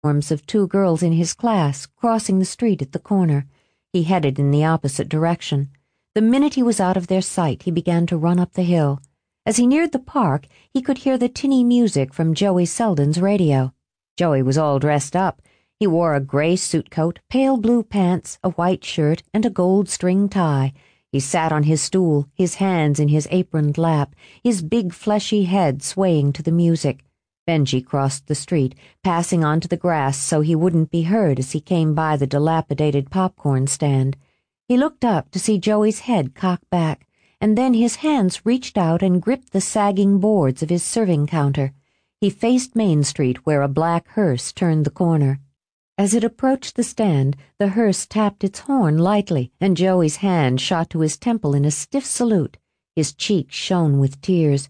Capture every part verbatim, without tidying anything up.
Forms of two girls in his class crossing the street at the corner. He headed in the opposite direction. The minute he was out of their sight, he began to run up the hill. As he neared the park, he could hear the tinny music from Joey Selden's radio. Joey was all dressed up. He wore a gray suit coat, pale blue pants, a white shirt, and a gold string tie. He sat on his stool, his hands in his aproned lap, his big fleshy head swaying to the music. Benji crossed the street, passing onto the grass so he wouldn't be heard as he came by the dilapidated popcorn stand. He looked up to see Joey's head cocked back, and then his hands reached out and gripped the sagging boards of his serving counter. He faced Main Street, where a black hearse turned the corner. As it approached the stand, the hearse tapped its horn lightly, and Joey's hand shot to his temple in a stiff salute. His cheeks shone with tears.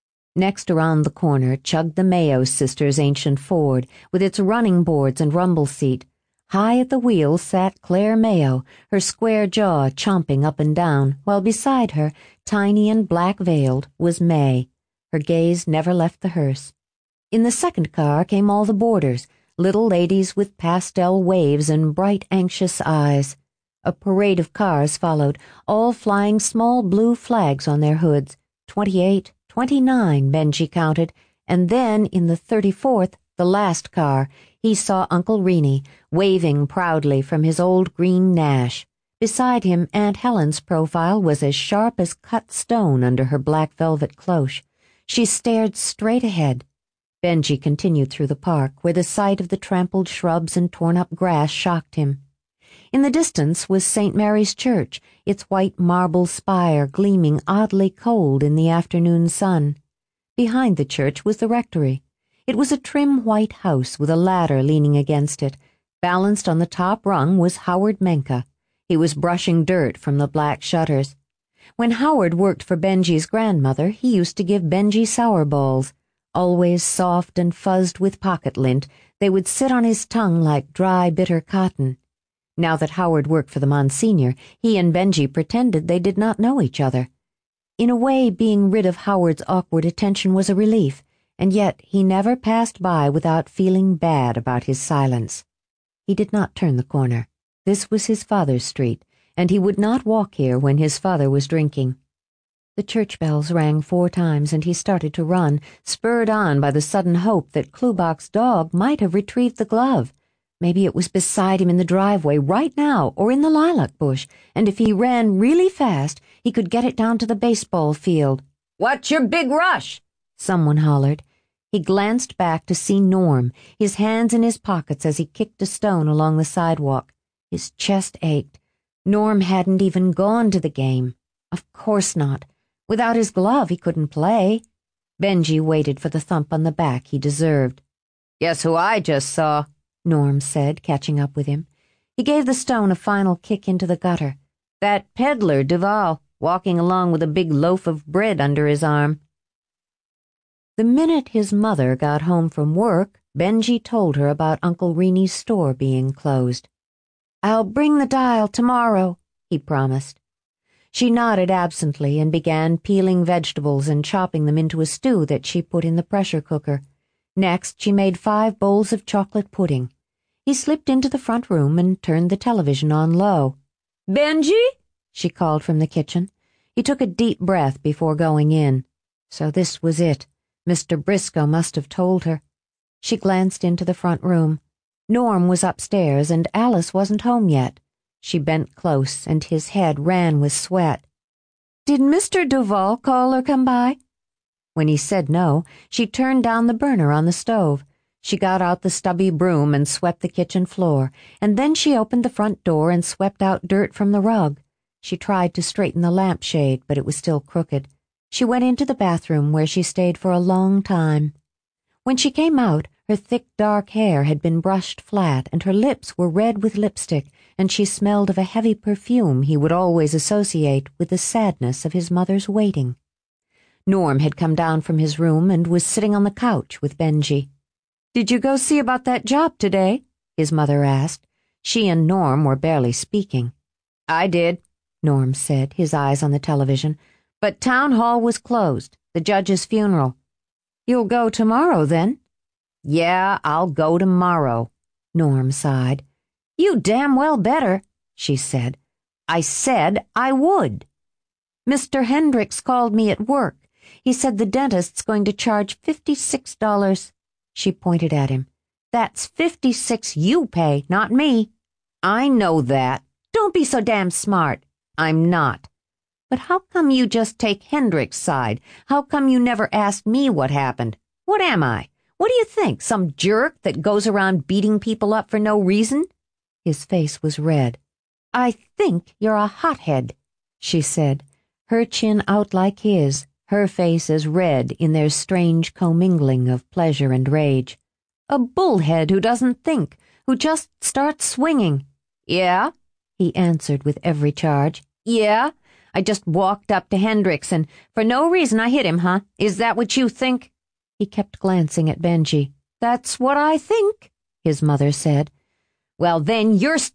Next around the corner chugged the Mayo sisters' ancient Ford, with its running boards and rumble seat. High at the wheel sat Claire Mayo, her square jaw chomping up and down, while beside her, tiny and black-veiled, was May. Her gaze never left the hearse. In the second car came all the boarders, little ladies with pastel waves and bright, anxious eyes. A parade of cars followed, all flying small blue flags on their hoods. Twenty-eight, twenty-nine, Benji counted, and then in the thirty-fourth, the last car, he saw Uncle Reenie, waving proudly from his old green Nash. Beside him, Aunt Helen's profile was as sharp as cut stone under her black velvet cloche. She stared straight ahead. Benji continued through the park, where the sight of the trampled shrubs and torn-up grass shocked him. In the distance was Saint Mary's Church, its white marble spire gleaming oddly cold in the afternoon sun. Behind the church was the rectory. It was a trim white house with a ladder leaning against it. Balanced on the top rung was Howard Menka. He was brushing dirt from the black shutters. When Howard worked for Benji's grandmother, he used to give Benji sour balls. Always soft and fuzzed with pocket lint, they would sit on his tongue like dry, bitter cotton. Now that Howard worked for the Monsignor, he and Benji pretended they did not know each other. In a way, being rid of Howard's awkward attention was a relief, and yet he never passed by without feeling bad about his silence. He did not turn the corner. This was his father's street, and he would not walk here when his father was drinking. The church bells rang four times, and he started to run, spurred on by the sudden hope that Klubak's dog might have retrieved the glove. Maybe it was beside him in the driveway right now, or in the lilac bush, and if he ran really fast, he could get it down to the baseball field. "What's your big rush?" someone hollered. He glanced back to see Norm, his hands in his pockets as he kicked a stone along the sidewalk. His chest ached. Norm hadn't even gone to the game. Of course not. Without his glove, he couldn't play. Benji waited for the thump on the back he deserved. "Guess who I just saw?" Norm said, catching up with him. He gave the stone a final kick into the gutter. "That peddler, Duval, walking along with a big loaf of bread under his arm." The minute his mother got home from work, Benji told her about Uncle Reenie's store being closed. "I'll bring the dial tomorrow," he promised. She nodded absently and began peeling vegetables and chopping them into a stew that she put in the pressure cooker. Next, she made five bowls of chocolate pudding. He slipped into the front room and turned the television on low. "Benji?" she called from the kitchen. He took a deep breath before going in. So this was it. Mister Briscoe must have told her. She glanced into the front room. Norm was upstairs, and Alice wasn't home yet. She bent close, and his head ran with sweat. "Did Mister Duval call or come by?" When he said no, she turned down the burner on the stove. She got out the stubby broom and swept the kitchen floor, and then she opened the front door and swept out dirt from the rug. She tried to straighten the lampshade, but it was still crooked. She went into the bathroom, where she stayed for a long time. When she came out, her thick dark hair had been brushed flat, and her lips were red with lipstick, and she smelled of a heavy perfume he would always associate with the sadness of his mother's waiting. Norm had come down from his room and was sitting on the couch with Benji. "Did you go see about that job today?" his mother asked. She and Norm were barely speaking. "I did," Norm said, his eyes on the television. "But town hall was closed. The judge's funeral." "You'll go tomorrow, then?" "Yeah, I'll go tomorrow," Norm sighed. You damn well better, she said. I said I would. Mister Hendricks called me at work. He said the dentist's going to charge fifty-six dollars. She pointed at him. That's fifty-six you pay, not me. I know that. Don't be so damn smart. I'm not. But how come you just take Hendricks' side? How come you never asked me what happened? What am I? What do you think, some jerk that goes around beating people up for no reason? His face was red. I think you're a hothead, she said, her chin out like his, her face as red in their strange commingling of pleasure and rage. A bullhead who doesn't think, who just starts swinging. Yeah, he answered with every charge. Yeah, I just walked up to Hendricks and for no reason I hit him, huh? Is that what you think? He kept glancing at Benji. That's what I think, his mother said. Well, then you're st-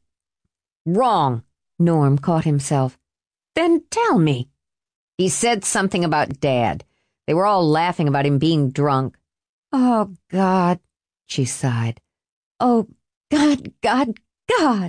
wrong, Norm caught himself. Then tell me. He said something about Dad. They were all laughing about him being drunk. Oh, God, she sighed. Oh, God, God, God.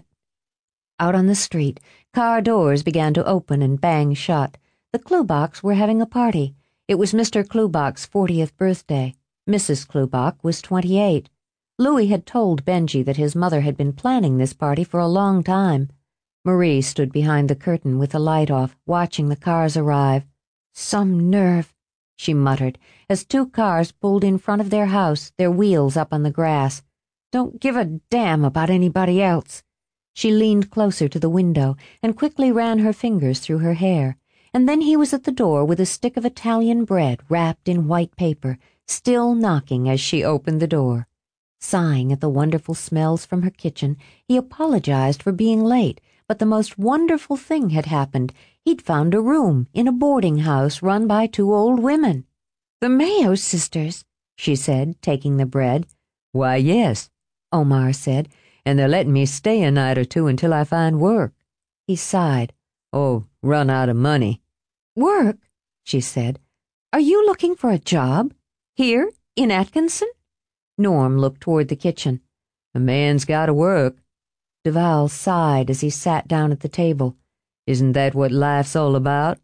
Out on the street, car doors began to open and bang shut. The Klubachs were having a party. It was Mister Klubach's fortieth birthday. Missus Klubach was twenty-eight. Louis had told Benji that his mother had been planning this party for a long time. Marie stood behind the curtain with the light off, watching the cars arrive. Some nerve, she muttered, as two cars pulled in front of their house, their wheels up on the grass. Don't give a damn about anybody else. She leaned closer to the window and quickly ran her fingers through her hair, and then he was at the door with a stick of Italian bread wrapped in white paper, still knocking as she opened the door. Sighing at the wonderful smells from her kitchen, he apologized for being late, but the most wonderful thing had happened. He'd found a room in a boarding house run by two old women. The Mayo sisters, she said, taking the bread. Why, yes, Omar said, and they're letting me stay a night or two until I find work. He sighed. Oh, run out of money. Work, she said. Are you looking for a job? Here, in Atkinson? Norm looked toward the kitchen. A man's got to work. Duval sighed as he sat down at the table. Isn't that what life's all about?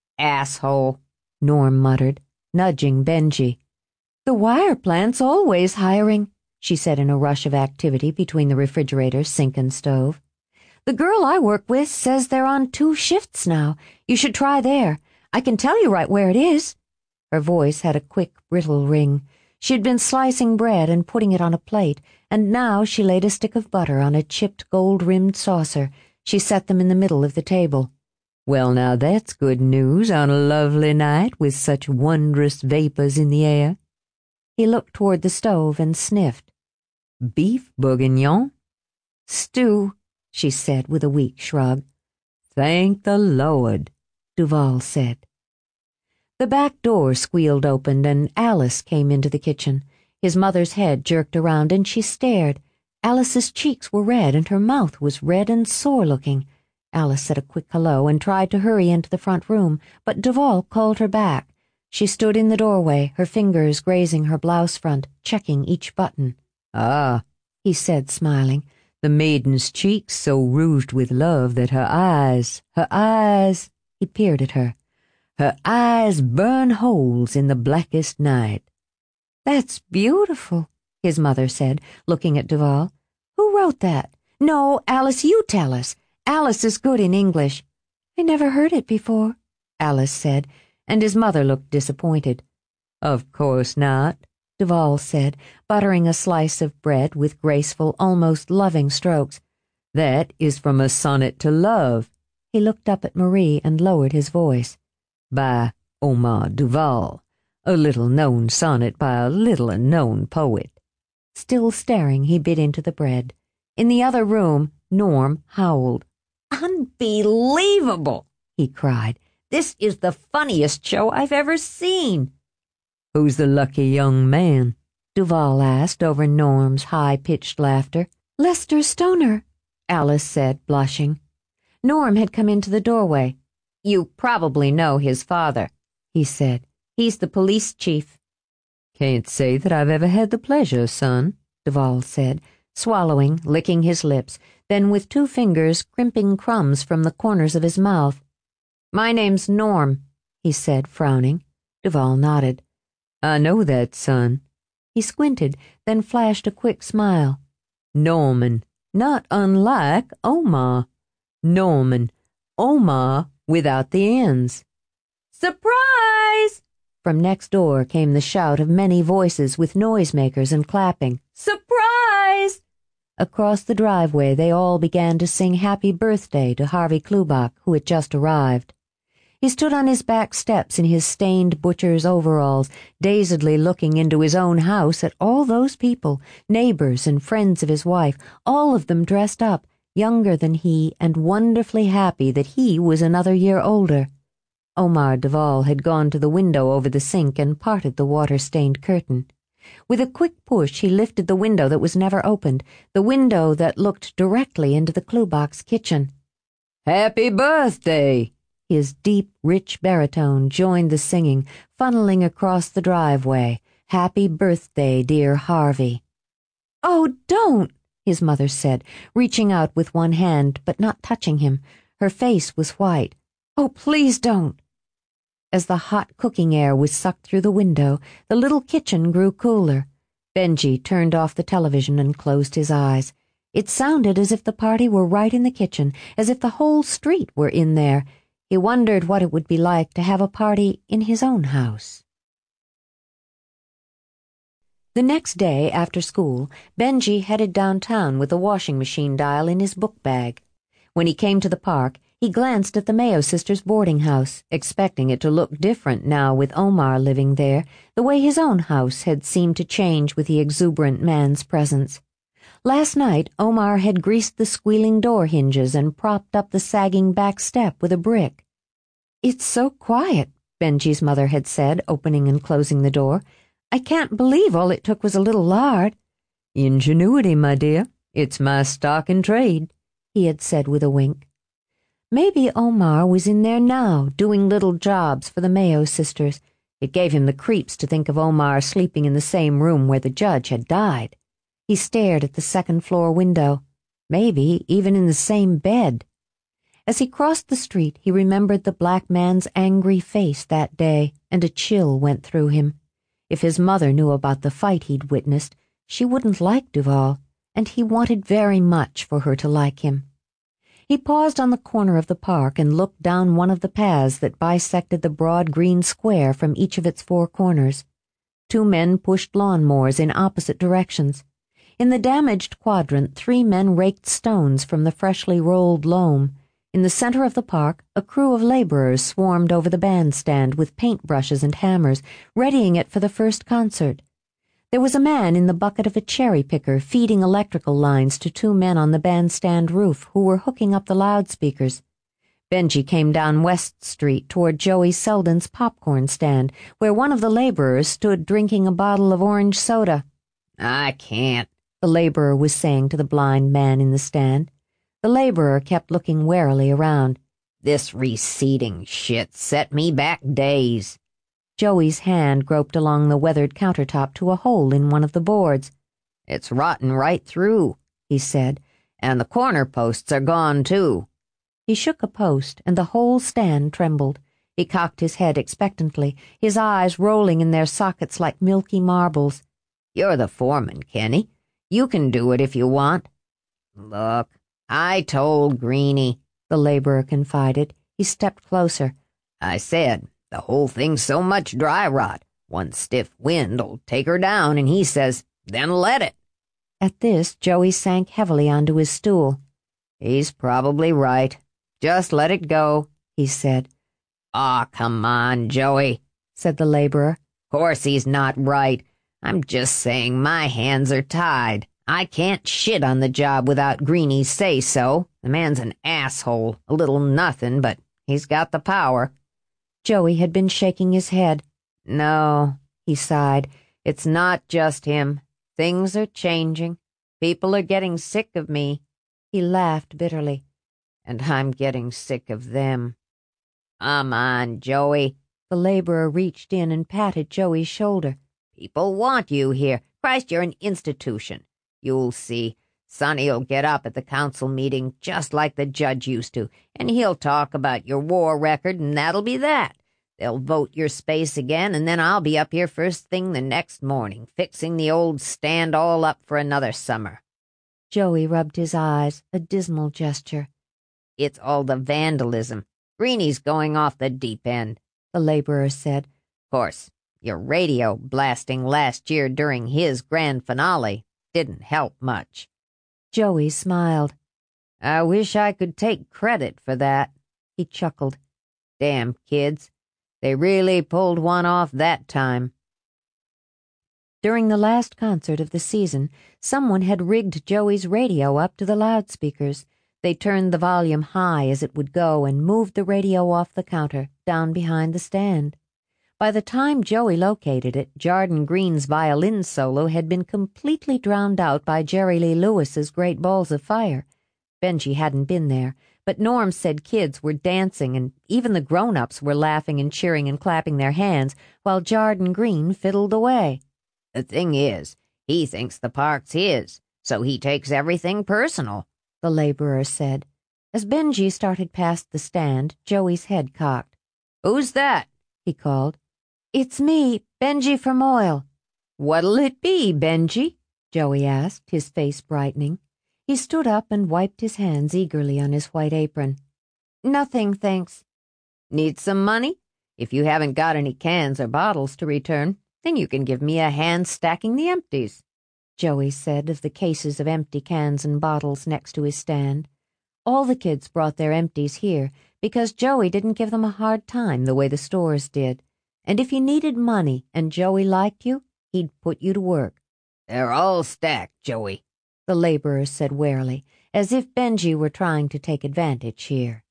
Asshole, Norm muttered, nudging Benji. The wire plant's always hiring, she said in a rush of activity between the refrigerator, sink, and stove. The girl I work with says they're on two shifts now. You should try there. I can tell you right where it is. Her voice had a quick, brittle ring. She had been slicing bread and putting it on a plate, and now she laid a stick of butter on a chipped gold-rimmed saucer. She set them in the middle of the table. Well, now that's good news on a lovely night with such wondrous vapors in the air. He looked toward the stove and sniffed. Beef bourguignon? Stew, she said with a weak shrug. Thank the Lord, Duval said. The back door squealed open and Alice came into the kitchen. His mother's head jerked around and she stared. Alice's cheeks were red and her mouth was red and sore-looking. Alice said a quick hello and tried to hurry into the front room, but Duval called her back. She stood in the doorway, her fingers grazing her blouse front, checking each button. Ah, he said, smiling, the maiden's cheeks so rouged with love that her eyes, her eyes, he peered at her. Her eyes burn holes in the blackest night. That's beautiful, his mother said, looking at Duval. Who wrote that? No, Alice, you tell us. Alice is good in English. I never heard it before, Alice said, and his mother looked disappointed. Of course not, Duval said, buttering a slice of bread with graceful, almost loving strokes. That is from a sonnet to love. He looked up at Marie and lowered his voice. By Omar Duval, a little-known sonnet by a little-known poet. Still staring, he bit into the bread. In the other room, Norm howled. Unbelievable, he cried. This is the funniest show I've ever seen. Who's the lucky young man? Duval asked over Norm's high-pitched laughter. Lester Stoner, Alice said, blushing. Norm had come into the doorway. You probably know his father, he said. He's the police chief. Can't say that I've ever had the pleasure, son, Duval said, swallowing, licking his lips, then with two fingers crimping crumbs from the corners of his mouth. "My name's Norm," he said, frowning. Duval nodded. "I know that, son." He squinted, then flashed a quick smile. "Norman, not unlike Omar. Norman, Omar without the ends." "Surprise!" From next door came the shout of many voices with noisemakers and clapping. "Surprise!" Across the driveway they all began to sing happy birthday to Harvey Klubach, who had just arrived. He stood on his back steps in his stained butcher's overalls, dazedly looking into his own house at all those people, neighbors and friends of his wife, all of them dressed up, younger than he and wonderfully happy that he was another year older. Omar Duval had gone to the window over the sink and parted the water-stained curtain. With a quick push he lifted the window that was never opened, the window that looked directly into the Klubach's kitchen. "Happy birthday!" His deep, rich baritone joined the singing, funneling across the driveway. "Happy birthday, dear Harvey." "Oh, don't," his mother said, reaching out with one hand but not touching him. Her face was white. "Oh, please don't." As the hot cooking air was sucked through the window, the little kitchen grew cooler. Benji turned off the television and closed his eyes. It sounded as if the party were right in the kitchen, as if the whole street were in there. He wondered what it would be like to have a party in his own house. The next day, after school, Benji headed downtown with the washing machine dial in his book bag. When he came to the park, he glanced at the Mayo sisters' boarding house, expecting it to look different now with Omar living there, the way his own house had seemed to change with the exuberant man's presence. Last night, Omar had greased the squealing door hinges and propped up the sagging back step with a brick. "It's so quiet," Benji's mother had said, opening and closing the door. "I can't believe all it took was a little lard." "Ingenuity, my dear. It's my stock in trade," he had said with a wink. Maybe Omar was in there now, doing little jobs for the Mayo sisters. It gave him the creeps to think of Omar sleeping in the same room where the judge had died. He stared at the second-floor window, maybe even in the same bed. As he crossed the street, he remembered the black man's angry face that day, and a chill went through him. If his mother knew about the fight he'd witnessed, she wouldn't like Duval, and he wanted very much for her to like him. He paused on the corner of the park and looked down one of the paths that bisected the broad green square from each of its four corners. Two men pushed lawnmowers in opposite directions. In the damaged quadrant, three men raked stones from the freshly rolled loam. In the center of the park, a crew of laborers swarmed over the bandstand with paintbrushes and hammers, readying it for the first concert. There was a man in the bucket of a cherry picker feeding electrical lines to two men on the bandstand roof who were hooking up the loudspeakers. Benji came down West Street toward Joey Selden's popcorn stand, where one of the laborers stood drinking a bottle of orange soda. "I can't," the laborer was saying to the blind man in the stand. The laborer kept looking warily around. "This reseating shit set me back days." Joey's hand groped along the weathered countertop to a hole in one of the boards. "It's rotten right through," he said, "and the corner posts are gone, too." He shook a post, and the whole stand trembled. He cocked his head expectantly, his eyes rolling in their sockets like milky marbles. "You're the foreman, Kenny. You can do it if you want." "Look, I told Greenie," the laborer confided. He stepped closer. "I said, the whole thing's so much dry rot. One stiff wind'll take her down, and he says, then let it." At this, Joey sank heavily onto his stool. "He's probably right. Just let it go," he said. "Aw, come on, Joey," said the laborer. "Course he's not right. I'm just saying my hands are tied. I can't shit on the job without Greenie's say-so. The man's an asshole, a little nothing, but he's got the power." Joey had been shaking his head. "No," he sighed, "it's not just him. Things are changing. People are getting sick of me." He laughed bitterly. "And I'm getting sick of them." "Come on, Joey." The laborer reached in and patted Joey's shoulder. "People want you here. Christ, you're an institution. You'll see. Sonny'll get up at the council meeting just like the judge used to, and he'll talk about your war record, and that'll be that. They'll vote your space again, and then I'll be up here first thing the next morning, fixing the old stand all up for another summer." Joey rubbed his eyes, a dismal gesture. "It's all the vandalism. Greeny's going off the deep end," the laborer said. "Course, your radio blasting last year during his grand finale didn't help much." Joey smiled. "I wish I could take credit for that," he chuckled. "Damn kids. They really pulled one off that time." During the last concert of the season, someone had rigged Joey's radio up to the loudspeakers. They turned the volume high as it would go and moved the radio off the counter, down behind the stand. By the time Joey located it, Jarden Green's violin solo had been completely drowned out by Jerry Lee Lewis's Great Balls of Fire. Benji hadn't been there, but Norm said kids were dancing and even the grown-ups were laughing and cheering and clapping their hands while Jarden Green fiddled away. "The thing is, he thinks the park's his, so he takes everything personal," the laborer said. As Benji started past the stand, Joey's head cocked. "Who's that?" he called. "It's me, Benji from Oil." "What'll it be, Benji?" Joey asked, his face brightening. He stood up and wiped his hands eagerly on his white apron. "Nothing, thanks." "Need some money? If you haven't got any cans or bottles to return, then you can give me a hand stacking the empties," Joey said of the cases of empty cans and bottles next to his stand. All the kids brought their empties here because Joey didn't give them a hard time the way the stores did. And if you needed money and Joey liked you, he'd put you to work. "They're all stacked, Joey," the laborer said warily, as if Benji were trying to take advantage here.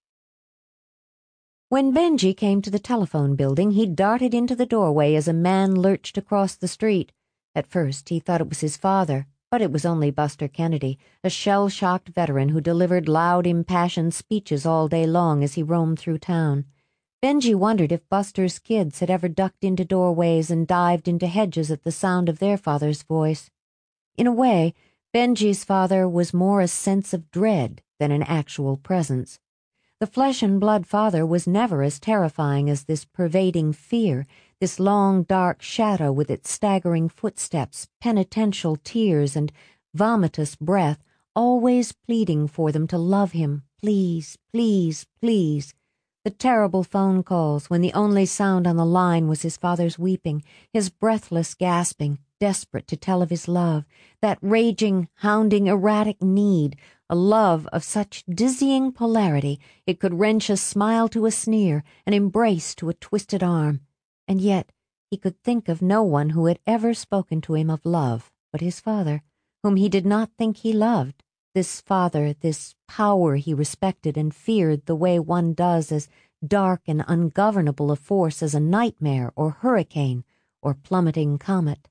When Benji came to the telephone building, he darted into the doorway as a man lurched across the street. At first, he thought it was his father, but it was only Buster Kennedy, a shell-shocked veteran who delivered loud, impassioned speeches all day long as he roamed through town. Benji wondered if Buster's kids had ever ducked into doorways and dived into hedges at the sound of their father's voice. In a way, Benji's father was more a sense of dread than an actual presence. The flesh-and-blood father was never as terrifying as this pervading fear, this long, dark shadow with its staggering footsteps, penitential tears, and vomitous breath, always pleading for them to love him, please, please, please. The terrible phone calls when the only sound on the line was his father's weeping, his breathless gasping, desperate to tell of his love, that raging, hounding, erratic need, a love of such dizzying polarity it could wrench a smile to a sneer, an embrace to a twisted arm. And yet he could think of no one who had ever spoken to him of love but his father, whom he did not think he loved. This father, this power he respected and feared the way one does as dark and ungovernable a force as a nightmare or hurricane or plummeting comet.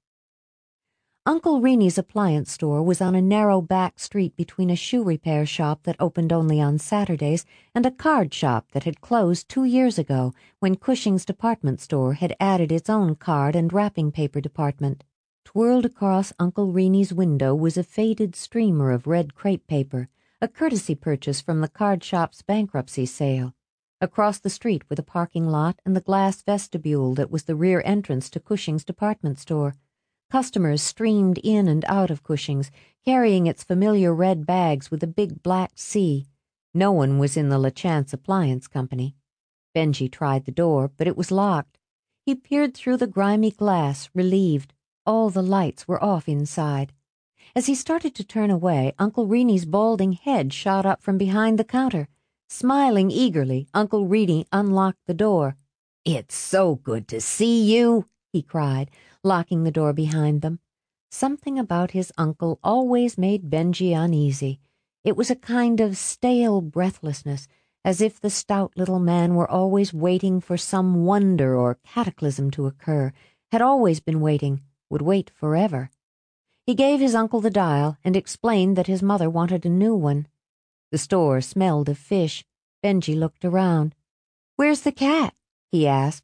Uncle Reenie's appliance store was on a narrow back street between a shoe repair shop that opened only on Saturdays and a card shop that had closed two years ago when Cushing's department store had added its own card and wrapping paper department. Twirled across Uncle Reenie's window was a faded streamer of red crepe paper, a courtesy purchase from the card shop's bankruptcy sale. Across the street were the parking lot and the glass vestibule that was the rear entrance to Cushing's department store. Customers streamed in and out of Cushing's, carrying its familiar red bags with a big black C. No one was in the LaChance Appliance Company. Benji tried the door, but it was locked. He peered through the grimy glass, relieved. All the lights were off inside. As he started to turn away, Uncle Reenie's balding head shot up from behind the counter. Smiling eagerly, Uncle Reenie unlocked the door. "It's so good to see you," he cried, locking the door behind them. Something about his uncle always made Benji uneasy. It was a kind of stale breathlessness, as if the stout little man were always waiting for some wonder or cataclysm to occur, had always been waiting, would wait forever. He gave his uncle the dial and explained that his mother wanted a new one. The store smelled of fish. Benji looked around. "Where's the cat?" he asked.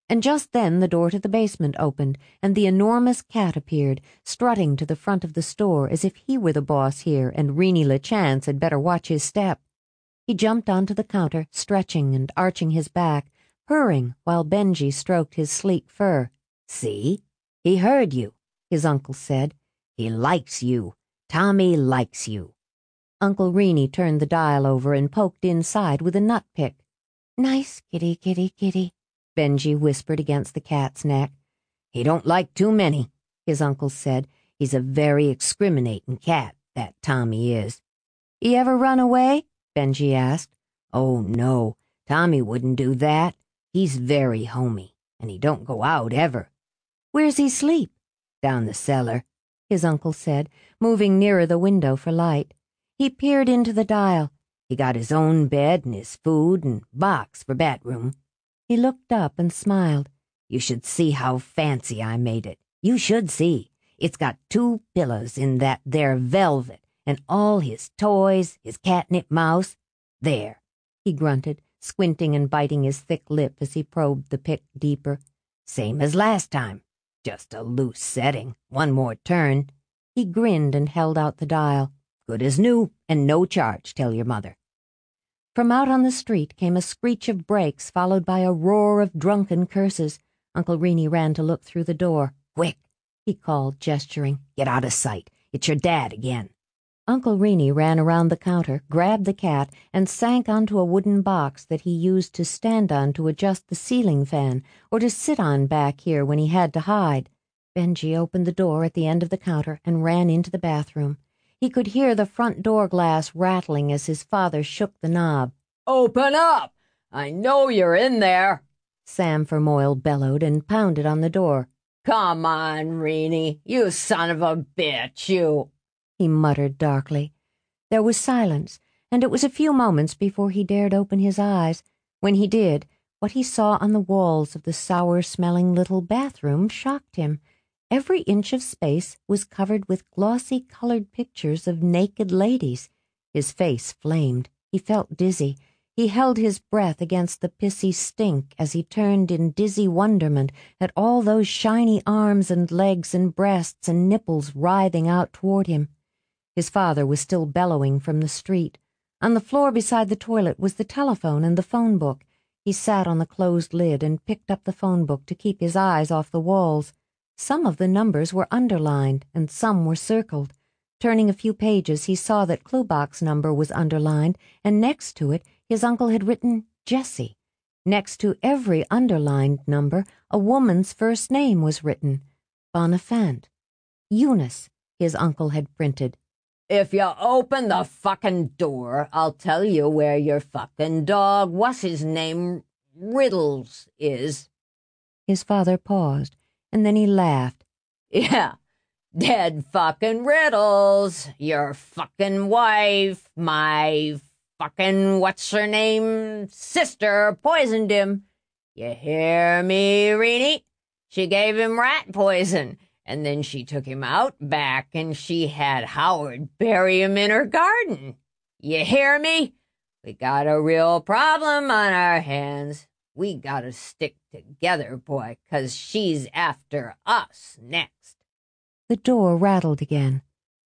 And just then the door to the basement opened, and the enormous cat appeared, strutting to the front of the store as if he were the boss here and Renée LaChance had better watch his step. He jumped onto the counter, stretching and arching his back, purring while Benji stroked his sleek fur. "See? He heard you," his uncle said. "He likes you. Tommy likes you." Uncle Renée turned the dial over and poked inside with a nut pick. "Nice kitty, kitty, kitty," Benji whispered against the cat's neck. "He don't like too many," his uncle said. "He's a very discriminating cat, that Tommy is." "He ever run away?" Benji asked. "Oh, no. Tommy wouldn't do that. He's very homey, and he don't go out ever." "Where's he sleep?" "Down the cellar," his uncle said, moving nearer the window for light. He peered into the dial. "He got his own bed and his food and box for bedroom." He looked up and smiled. "You should see how fancy I made it. You should see. It's got two pillows in that there velvet, and all his toys, his catnip mouse. There," he grunted, squinting and biting his thick lip as he probed the pick deeper. "Same as last time. Just a loose setting. One more turn." He grinned and held out the dial. "Good as new, and no charge, tell your mother." From out on the street came a screech of brakes followed by a roar of drunken curses. Uncle Renée ran to look through the door. "Quick," he called, gesturing. "Get out of sight. It's your dad again." Uncle Renée ran around the counter, grabbed the cat, and sank onto a wooden box that he used to stand on to adjust the ceiling fan or to sit on back here when he had to hide. Benji opened the door at the end of the counter and ran into the bathroom. He could hear the front door glass rattling as his father shook the knob. "Open up! I know you're in there!" Sam Fermoyle bellowed and pounded on the door. "Come on, Renée, you son of a bitch, you!" he muttered darkly. There was silence, and it was a few moments before he dared open his eyes. When he did, what he saw on the walls of the sour-smelling little bathroom shocked him. Every inch of space was covered with glossy-colored pictures of naked ladies. His face flamed. He felt dizzy. He held his breath against the pissy stink as he turned in dizzy wonderment at all those shiny arms and legs and breasts and nipples writhing out toward him. His father was still bellowing from the street. On the floor beside the toilet was the telephone and the phone book. He sat on the closed lid and picked up the phone book to keep his eyes off the walls. Some of the numbers were underlined and some were circled. Turning a few pages, he saw that Klubach's number was underlined, and next to it his uncle had written Jessie. Next to every underlined number, a woman's first name was written, Bonifant. Eunice, his uncle had printed. "If you open the fucking door, I'll tell you where your fucking dog, what's his name, Riddles, is." His father paused, and then he laughed. "Yeah, dead fucking Riddles. Your fucking wife, my fucking what's-her-name sister poisoned him. You hear me, Renée? She gave him rat poison. And then she took him out back and she had Howard bury him in her garden. You hear me? We got a real problem on our hands. We gotta stick together, boy, 'cause she's after us next." The door rattled again.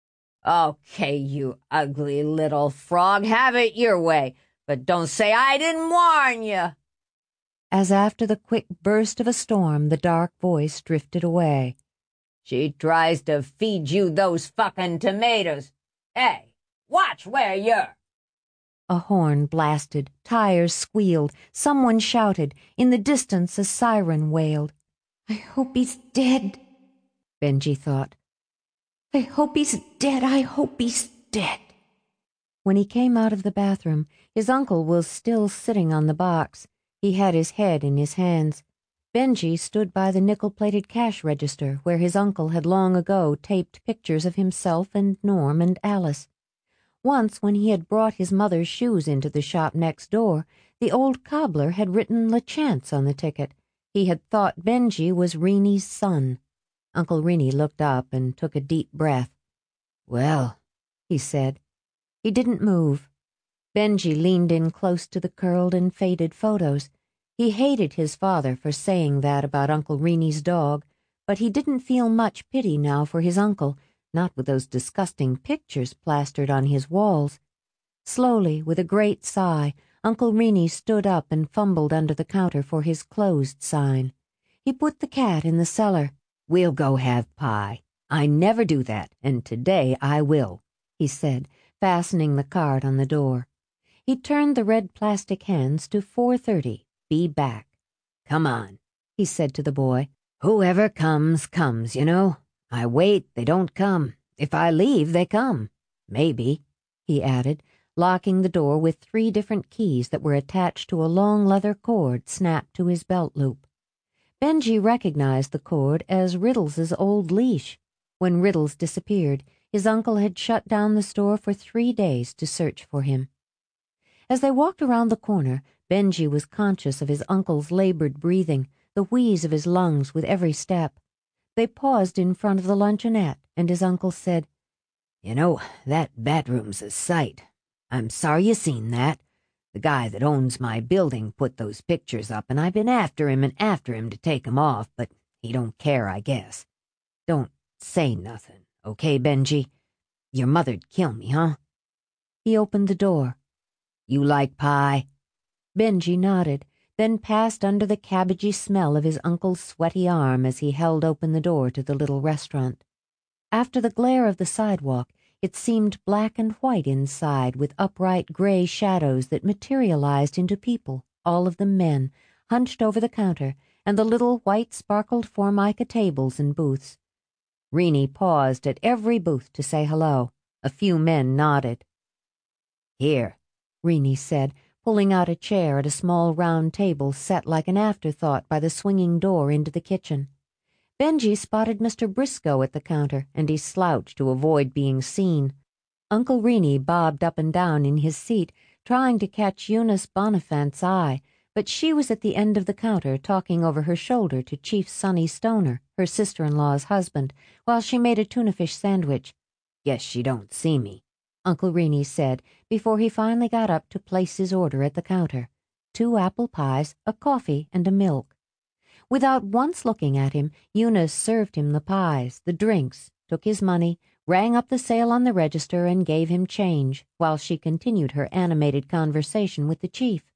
"Okay, you ugly little frog, have it your way, but don't say I didn't warn you." As after the quick burst of a storm, the dark voice drifted away. "She tries to feed you those fucking tomatoes. Hey, watch where you're." A horn blasted, tires squealed, someone shouted. In the distance, a siren wailed. "I hope he's dead," Benji thought. "I hope he's dead, I hope he's dead." When he came out of the bathroom, his uncle was still sitting on the box. He had his head in his hands. Benji stood by the nickel-plated cash register where his uncle had long ago taped pictures of himself and Norm and Alice. Once, when he had brought his mother's shoes into the shop next door, the old cobbler had written LaChance on the ticket. He had thought Benji was Renée's son. Uncle Renée looked up and took a deep breath. "Well," he said. He didn't move. Benji leaned in close to the curled and faded photos. He hated his father for saying that about Uncle Reenie's dog, but he didn't feel much pity now for his uncle, not with those disgusting pictures plastered on his walls. Slowly, with a great sigh, Uncle Reenie stood up and fumbled under the counter for his closed sign. He put the cat in the cellar. "We'll go have pie. I never do that, and today I will," he said, fastening the card on the door. He turned the red plastic hands to four thirty. Be back. "Come on," he said to the boy. "Whoever comes, comes, you know. I wait, they don't come. If I leave, they come. Maybe," he added, locking the door with three different keys that were attached to a long leather cord snapped to his belt loop. Benji recognized the cord as Riddles's old leash. When Riddles disappeared, his uncle had shut down the store for three days to search for him. As they walked around the corner, Benji was conscious of his uncle's labored breathing, the wheeze of his lungs with every step. They paused in front of the luncheonette, and his uncle said, "You know, that bathroom's a sight. I'm sorry you seen that. The guy that owns my building put those pictures up, and I've been after him and after him to take 'em off, but he don't care, I guess. Don't say nothing, okay, Benji? Your mother'd kill me, huh?" He opened the door. "You like pie?" Benji nodded, then passed under the cabbagey smell of his uncle's sweaty arm as he held open the door to the little restaurant. After the glare of the sidewalk, it seemed black and white inside, with upright gray shadows that materialized into people, all of them men, hunched over the counter, and the little white sparkled formica tables and booths. Reenie paused at every booth to say hello. A few men nodded. "Here," Reenie said, pulling out a chair at a small round table set like an afterthought by the swinging door into the kitchen. Benji spotted Mister Briscoe at the counter, and he slouched to avoid being seen. Uncle Reenie bobbed up and down in his seat, trying to catch Eunice Bonifant's eye, but she was at the end of the counter talking over her shoulder to Chief Sonny Stoner, her sister-in-law's husband, while she made a tuna fish sandwich. "Guess she don't see me," Uncle Reenie said, before he finally got up to place his order at the counter. Two apple pies, a coffee, and a milk. Without once looking at him, Eunice served him the pies, the drinks, took his money, rang up the sale on the register, and gave him change, while she continued her animated conversation with the chief.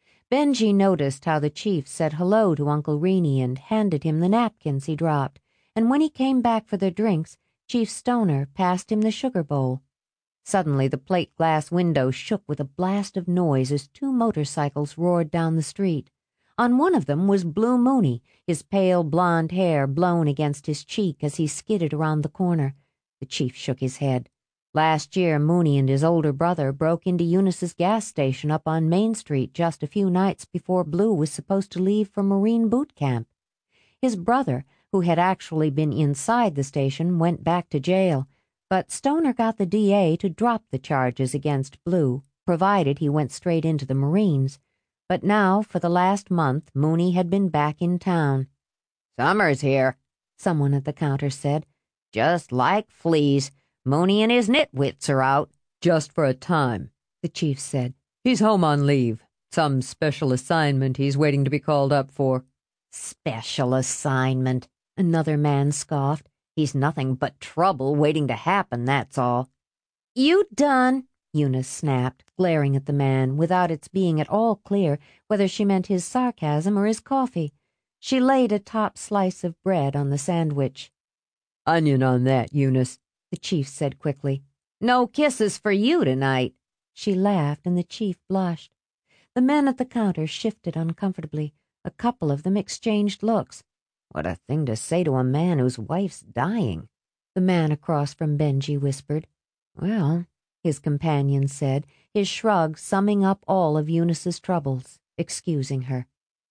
Benji noticed how the chief said hello to Uncle Reenie and handed him the napkins he dropped, and when he came back for the drinks, Chief Stoner passed him the sugar bowl. Suddenly the plate glass window shook with a blast of noise as two motorcycles roared down the street. On one of them was Blue Mooney, his pale blonde hair blown against his cheek as he skidded around the corner. The chief shook his head. Last year, Mooney and his older brother broke into Eunice's gas station up on Main Street just a few nights before Blue was supposed to leave for Marine boot camp. His brother, who had actually been inside the station, went back to jail, but Stoner got the D A to drop the charges against Blue, provided he went straight into the Marines. But now, for the last month, Mooney had been back in town. "Summer's here," someone at the counter said. "Just like fleas. Mooney and his nitwits are out." "Just for a time," the chief said. "He's home on leave. Some special assignment he's waiting to be called up for." "Special assignment," another man scoffed. "He's nothing but trouble waiting to happen, that's all." "You done?" Eunice snapped, glaring at the man, without its being at all clear whether she meant his sarcasm or his coffee. She laid a top slice of bread on the sandwich. "Onion on that, Eunice," the chief said quickly. "No kisses for you tonight." She laughed, and the chief blushed. The men at the counter shifted uncomfortably. A couple of them exchanged looks. "What a thing to say to a man whose wife's dying," the man across from Benji whispered. "Well," his companion said, his shrug summing up all of Eunice's troubles, excusing her.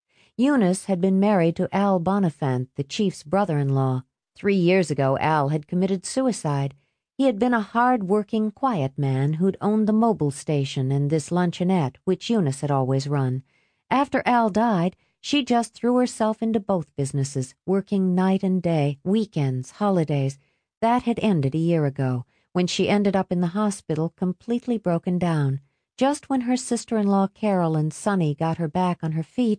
Eunice had been married to Al Bonifant, the chief's brother-in-law. Three years ago, Al had committed suicide. He had been a hard-working, quiet man who'd owned the Mobil station and this luncheonette, which Eunice had always run. After Al died, she just threw herself into both businesses, working night and day, weekends, holidays. That had ended a year ago, when she ended up in the hospital completely broken down. Just when her sister-in-law Carol and Sonny got her back on her feet,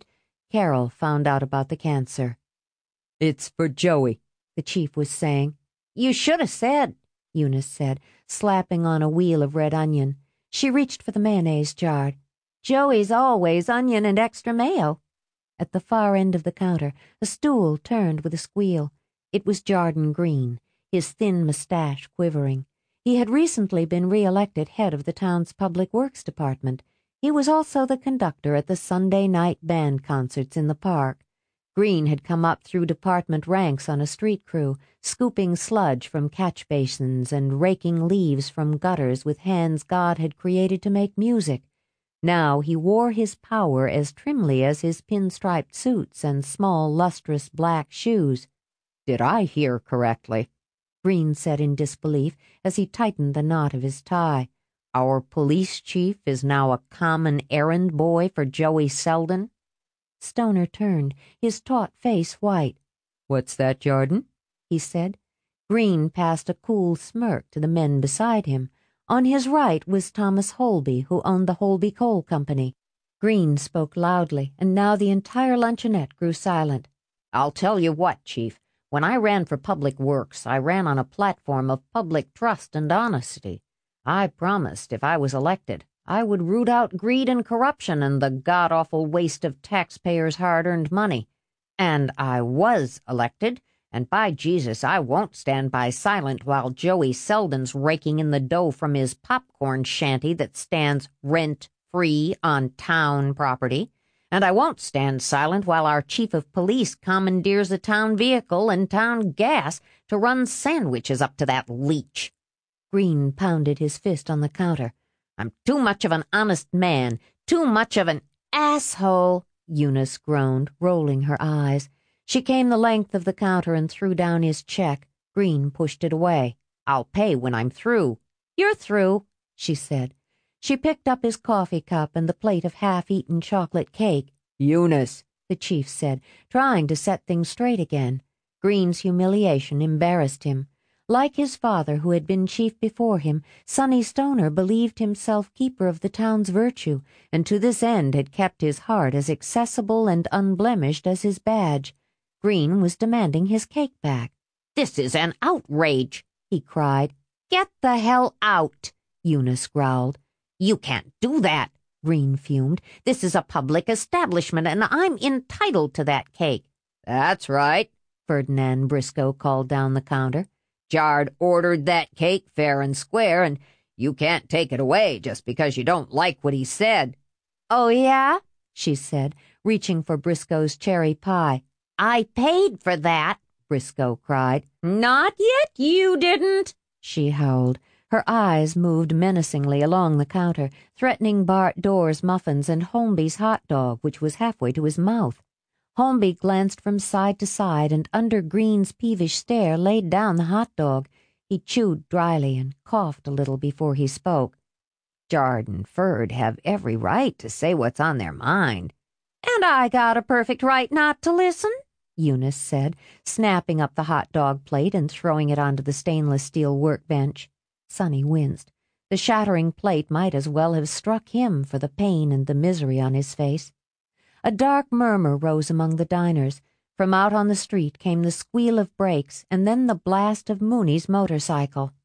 Carol found out about the cancer. It's for Joey, the chief was saying. You should have said, Eunice said, slapping on a wheel of red onion. She reached for the mayonnaise jar. Joey's always onion and extra mayo. At the far end of the counter, a stool turned with a squeal. It was Jarden Green, his thin mustache quivering. He had recently been re-elected head of the town's public works department. He was also the conductor at the Sunday night band concerts in the park. Green had come up through department ranks on a street crew, scooping sludge from catch basins and raking leaves from gutters with hands God had created to make music. Now he wore his power as trimly as his pinstriped suits and small, lustrous black shoes. Did I hear correctly? Green said in disbelief as he tightened the knot of his tie. Our police chief is now a common errand boy for Joey Selden? Stoner turned, his taut face white. What's that, Jarden? He said. Green passed a cool smirk to the men beside him. On his right was Thomas Holby, who owned the Holby Coal Company. Green spoke loudly, and now the entire luncheonette grew silent. I'll tell you what, Chief. When I ran for public works, I ran on a platform of public trust and honesty. I promised if I was elected, I would root out greed and corruption and the god-awful waste of taxpayers' hard-earned money. And I was elected, and by Jesus, I won't stand by silent while Joey Selden's raking in the dough from his popcorn shanty that stands rent-free on town property. And I won't stand silent while our chief of police commandeers a town vehicle and town gas to run sandwiches up to that leech. Green pounded his fist on the counter. I'm too much of an honest man, too much of an asshole, Eunice groaned, rolling her eyes. She came the length of the counter and threw down his check. Green pushed it away. I'll pay when I'm through. You're through, she said. She picked up his coffee cup and the plate of half-eaten chocolate cake. Eunice, the chief said, trying to set things straight again. Green's humiliation embarrassed him. Like his father, who had been chief before him, Sonny Stoner believed himself keeper of the town's virtue, and to this end had kept his heart as accessible and unblemished as his badge. Green was demanding his cake back. This is an outrage, he cried. Get the hell out, Eunice growled. You can't do that, Green fumed. This is a public establishment, and I'm entitled to that cake. That's right, Ferdinand Briscoe called down the counter. Jard ordered that cake fair and square, and you can't take it away just because you don't like what he said. Oh, yeah? She said, reaching for Briscoe's cherry pie. I paid for that, Briscoe cried. Not yet, you didn't, she howled. Her eyes moved menacingly along the counter, threatening Bart Door's muffins and Holmby's hot dog, which was halfway to his mouth. Holmby glanced from side to side and under Green's peevish stare laid down the hot dog. He chewed dryly and coughed a little before he spoke. Jard and Ferd have every right to say what's on their mind. And I got a perfect right not to listen, Eunice said, snapping up the hot dog plate and throwing it onto the stainless steel workbench. Sonny winced. The shattering plate might as well have struck him for the pain and the misery on his face. A dark murmur rose among the diners. From out on the street came the squeal of brakes and then the blast of Mooney's motorcycle.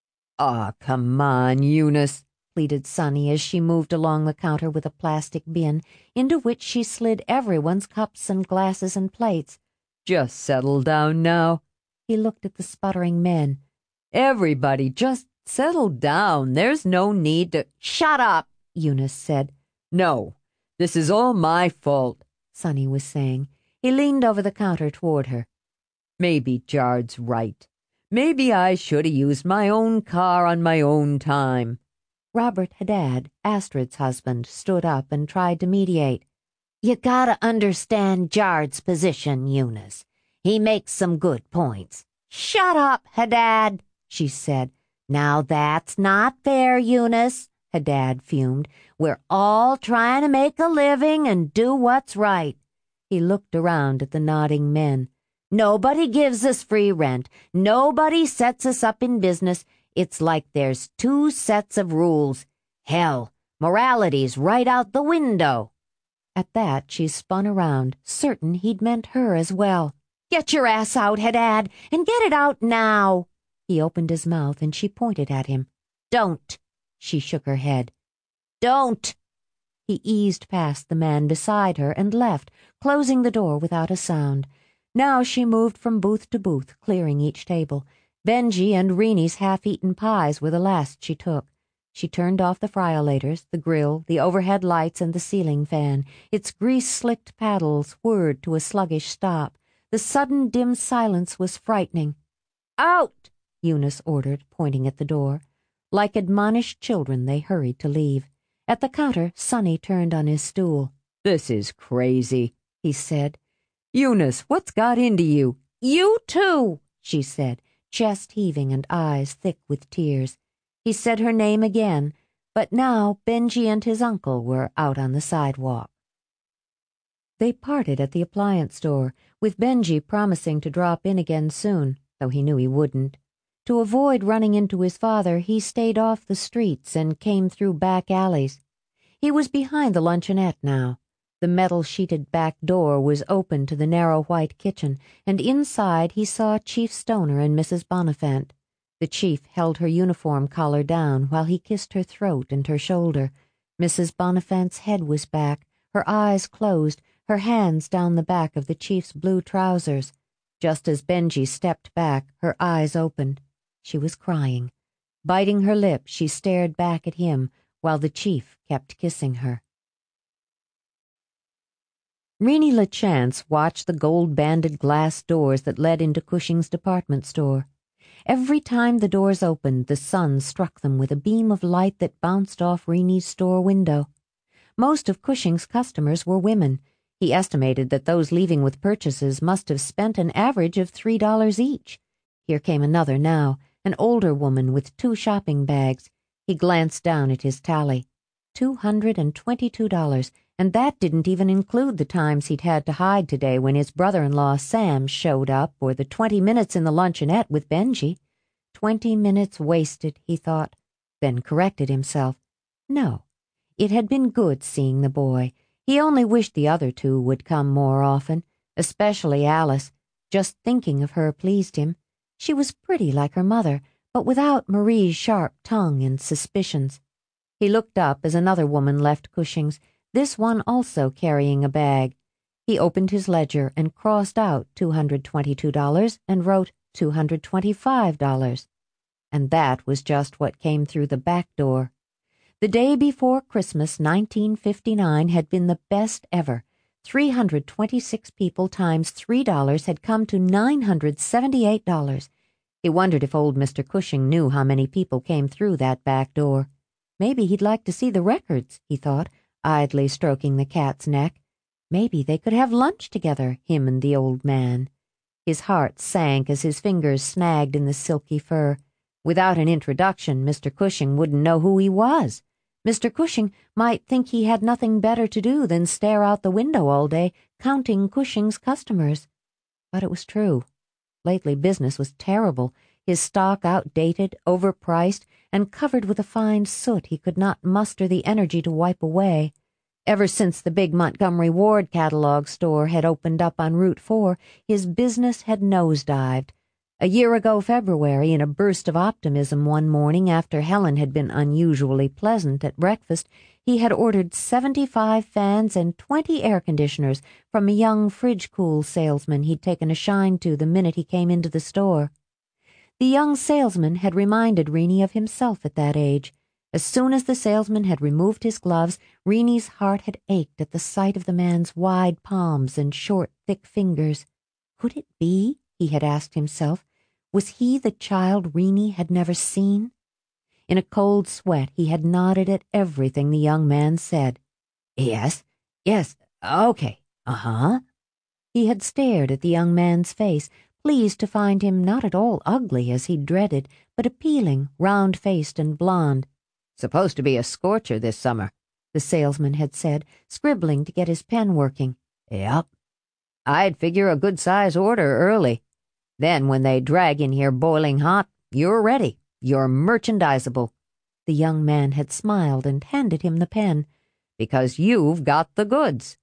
"Aw, come on, Eunice," pleaded Sonny as she moved along the counter with a plastic bin, into which she slid everyone's cups and glasses and plates. "Just settle down now." He looked at the sputtering men. "Everybody, just settle down. There's no need to—" "Shut up," Eunice said. "No, this is all my fault," Sonny was saying. He leaned over the counter toward her. "Maybe Jard's right. Maybe I should have used my own car on my own time." Robert Haddad, Astrid's husband, stood up and tried to mediate. You gotta understand Jard's position, Eunice. He makes some good points. Shut up, Haddad, she said. Now that's not fair, Eunice, Haddad fumed. We're all trying to make a living and do what's right. He looked around at the nodding men. Nobody gives us free rent. Nobody sets us up in business. It's like there's two sets of rules. Hell, morality's right out the window. At that, she spun around, certain he'd meant her as well. "Get your ass out, Haddad, and get it out now!" He opened his mouth, and she pointed at him. "Don't!" She shook her head. "Don't!" He eased past the man beside her and left, closing the door without a sound. Now she moved from booth to booth, clearing each table. Benji and Reenie's half-eaten pies were the last she took. She turned off the friolators, the grill, the overhead lights, and the ceiling fan. Its grease-slicked paddles whirred to a sluggish stop. The sudden dim silence was frightening. "Out!" Eunice ordered, pointing at the door. Like admonished children, they hurried to leave. At the counter, Sonny turned on his stool. "This is crazy," he said. "Eunice, what's got into you?" "You too," she said, chest heaving and eyes thick with tears. He said her name again, but now Benji and his uncle were out on the sidewalk. They parted at the appliance store, with Benji promising to drop in again soon, though he knew he wouldn't. To avoid running into his father, he stayed off the streets and came through back alleys. He was behind the luncheonette now. The metal-sheeted back door was open to the narrow white kitchen, and inside he saw Chief Stoner and Missus Bonifant. The chief held her uniform collar down while he kissed her throat and her shoulder. Missus Bonifant's head was back, her eyes closed, her hands down the back of the chief's blue trousers. Just as Benji stepped back, her eyes opened. She was crying. Biting her lip, she stared back at him while the chief kept kissing her. Reenie LaChance watched the gold-banded glass doors that led into Cushing's department store. Every time the doors opened, the sun struck them with a beam of light that bounced off Reenie's store window. Most of Cushing's customers were women. He estimated that those leaving with purchases must have spent an average of three dollars each. Here came another now, an older woman with two shopping bags. He glanced down at his tally. Two hundred and twenty-two dollars, and that didn't even include the times he'd had to hide today when his brother-in-law Sam showed up, or the twenty minutes in the luncheonette with Benji. Twenty minutes wasted, he thought, then corrected himself. No, it had been good seeing the boy. He only wished the other two would come more often, especially Alice. Just thinking of her pleased him. She was pretty like her mother, but without Marie's sharp tongue and suspicions. He looked up as another woman left Cushing's, this one also carrying a bag. He opened his ledger and crossed out two hundred twenty-two dollars and wrote two hundred twenty-five dollars. And that was just what came through the back door. The day before Christmas, nineteen fifty-nine, had been the best ever. three hundred twenty-six people times three dollars had come to nine hundred seventy-eight dollars. He wondered if old Mister Cushing knew how many people came through that back door. Maybe he'd like to see the records, he thought, idly stroking the cat's neck. Maybe they could have lunch together, him and the old man. His heart sank as his fingers snagged in the silky fur. Without an introduction, Mister Cushing wouldn't know who he was. Mister Cushing might think he had nothing better to do than stare out the window all day, counting Cushing's customers. But it was true. Lately business was terrible, his stock outdated, overpriced, and covered with a fine soot he could not muster the energy to wipe away. Ever since the big Montgomery Ward catalog store had opened up on Route four, his business had nosedived. A year ago February, in a burst of optimism one morning after Helen had been unusually pleasant at breakfast, he had ordered seventy-five fans and twenty air conditioners from a young fridge-cool salesman he'd taken a shine to the minute he came into the store. The young salesman had reminded Reenie of himself at that age. As soon as the salesman had removed his gloves, Reenie's heart had ached at the sight of the man's wide palms and short, thick fingers. Could it be, he had asked himself, was he the child Reenie had never seen? In a cold sweat, he had nodded at everything the young man said. Yes, yes, okay, uh-huh. He had stared at the young man's face, pleased to find him not at all ugly as he'd dreaded, but appealing, round-faced and blond. Supposed to be a scorcher this summer, the salesman had said, scribbling to get his pen working. Yep. I'd figure a good-size order early. Then when they drag in here boiling hot, you're ready. You're merchandisable. The young man had smiled and handed him the pen. Because you've got the goods.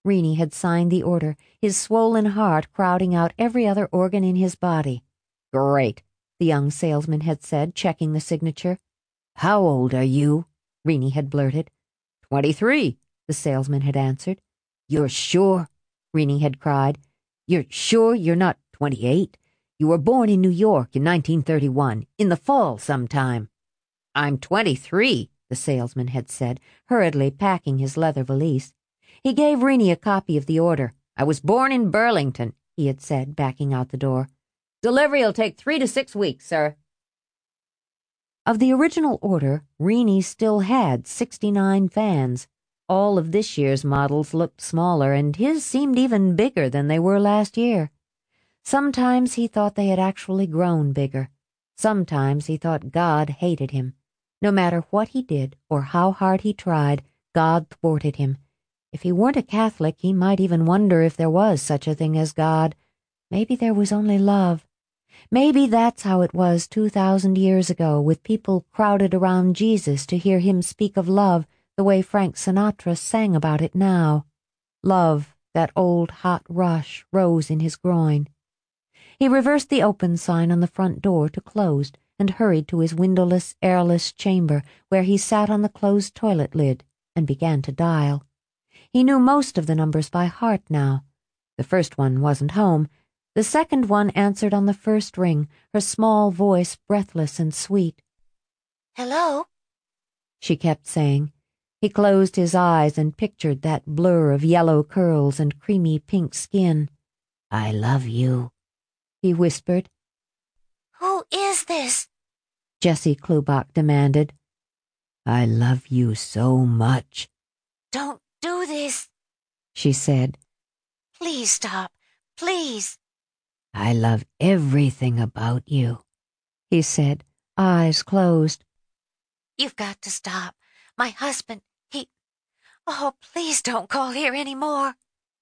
Rennie had signed the order, his swollen heart crowding out every other organ in his body. Great, the young salesman had said, checking the signature. How old are you? Rennie had blurted. Twenty-three, the salesman had answered. You're sure? Rennie had cried. You're sure you're not twenty-eight? You were born in New York in nineteen thirty-one, in the fall sometime. I'm twenty-three, the salesman had said, hurriedly packing his leather valise. He gave Rennie a copy of the order. I was born in Burlington, he had said, backing out the door. Delivery'll take three to six weeks, sir. Of the original order, Rennie still had sixty-nine fans. All of this year's models looked smaller, and his seemed even bigger than they were last year. Sometimes he thought they had actually grown bigger. Sometimes he thought God hated him. No matter what he did or how hard he tried, God thwarted him. If he weren't a Catholic, he might even wonder if there was such a thing as God. Maybe there was only love. Maybe that's how it was two thousand years ago, with people crowded around Jesus to hear him speak of love the way Frank Sinatra sang about it now. Love, that old hot rush, rose in his groin. He reversed the open sign on the front door to closed and hurried to his windowless, airless chamber, where he sat on the closed toilet lid and began to dial. He knew most of the numbers by heart now. The first one wasn't home. The second one answered on the first ring, her small voice breathless and sweet. "Hello?" she kept saying. He closed his eyes and pictured that blur of yellow curls and creamy pink skin. I love you, he whispered. "Who is this?" Jessie Klubach demanded. I love you so much. "Don't do this," she said. "Please stop. Please." I love everything about you, he said, eyes closed. "You've got to stop. My husband, he... Oh, please don't call here anymore."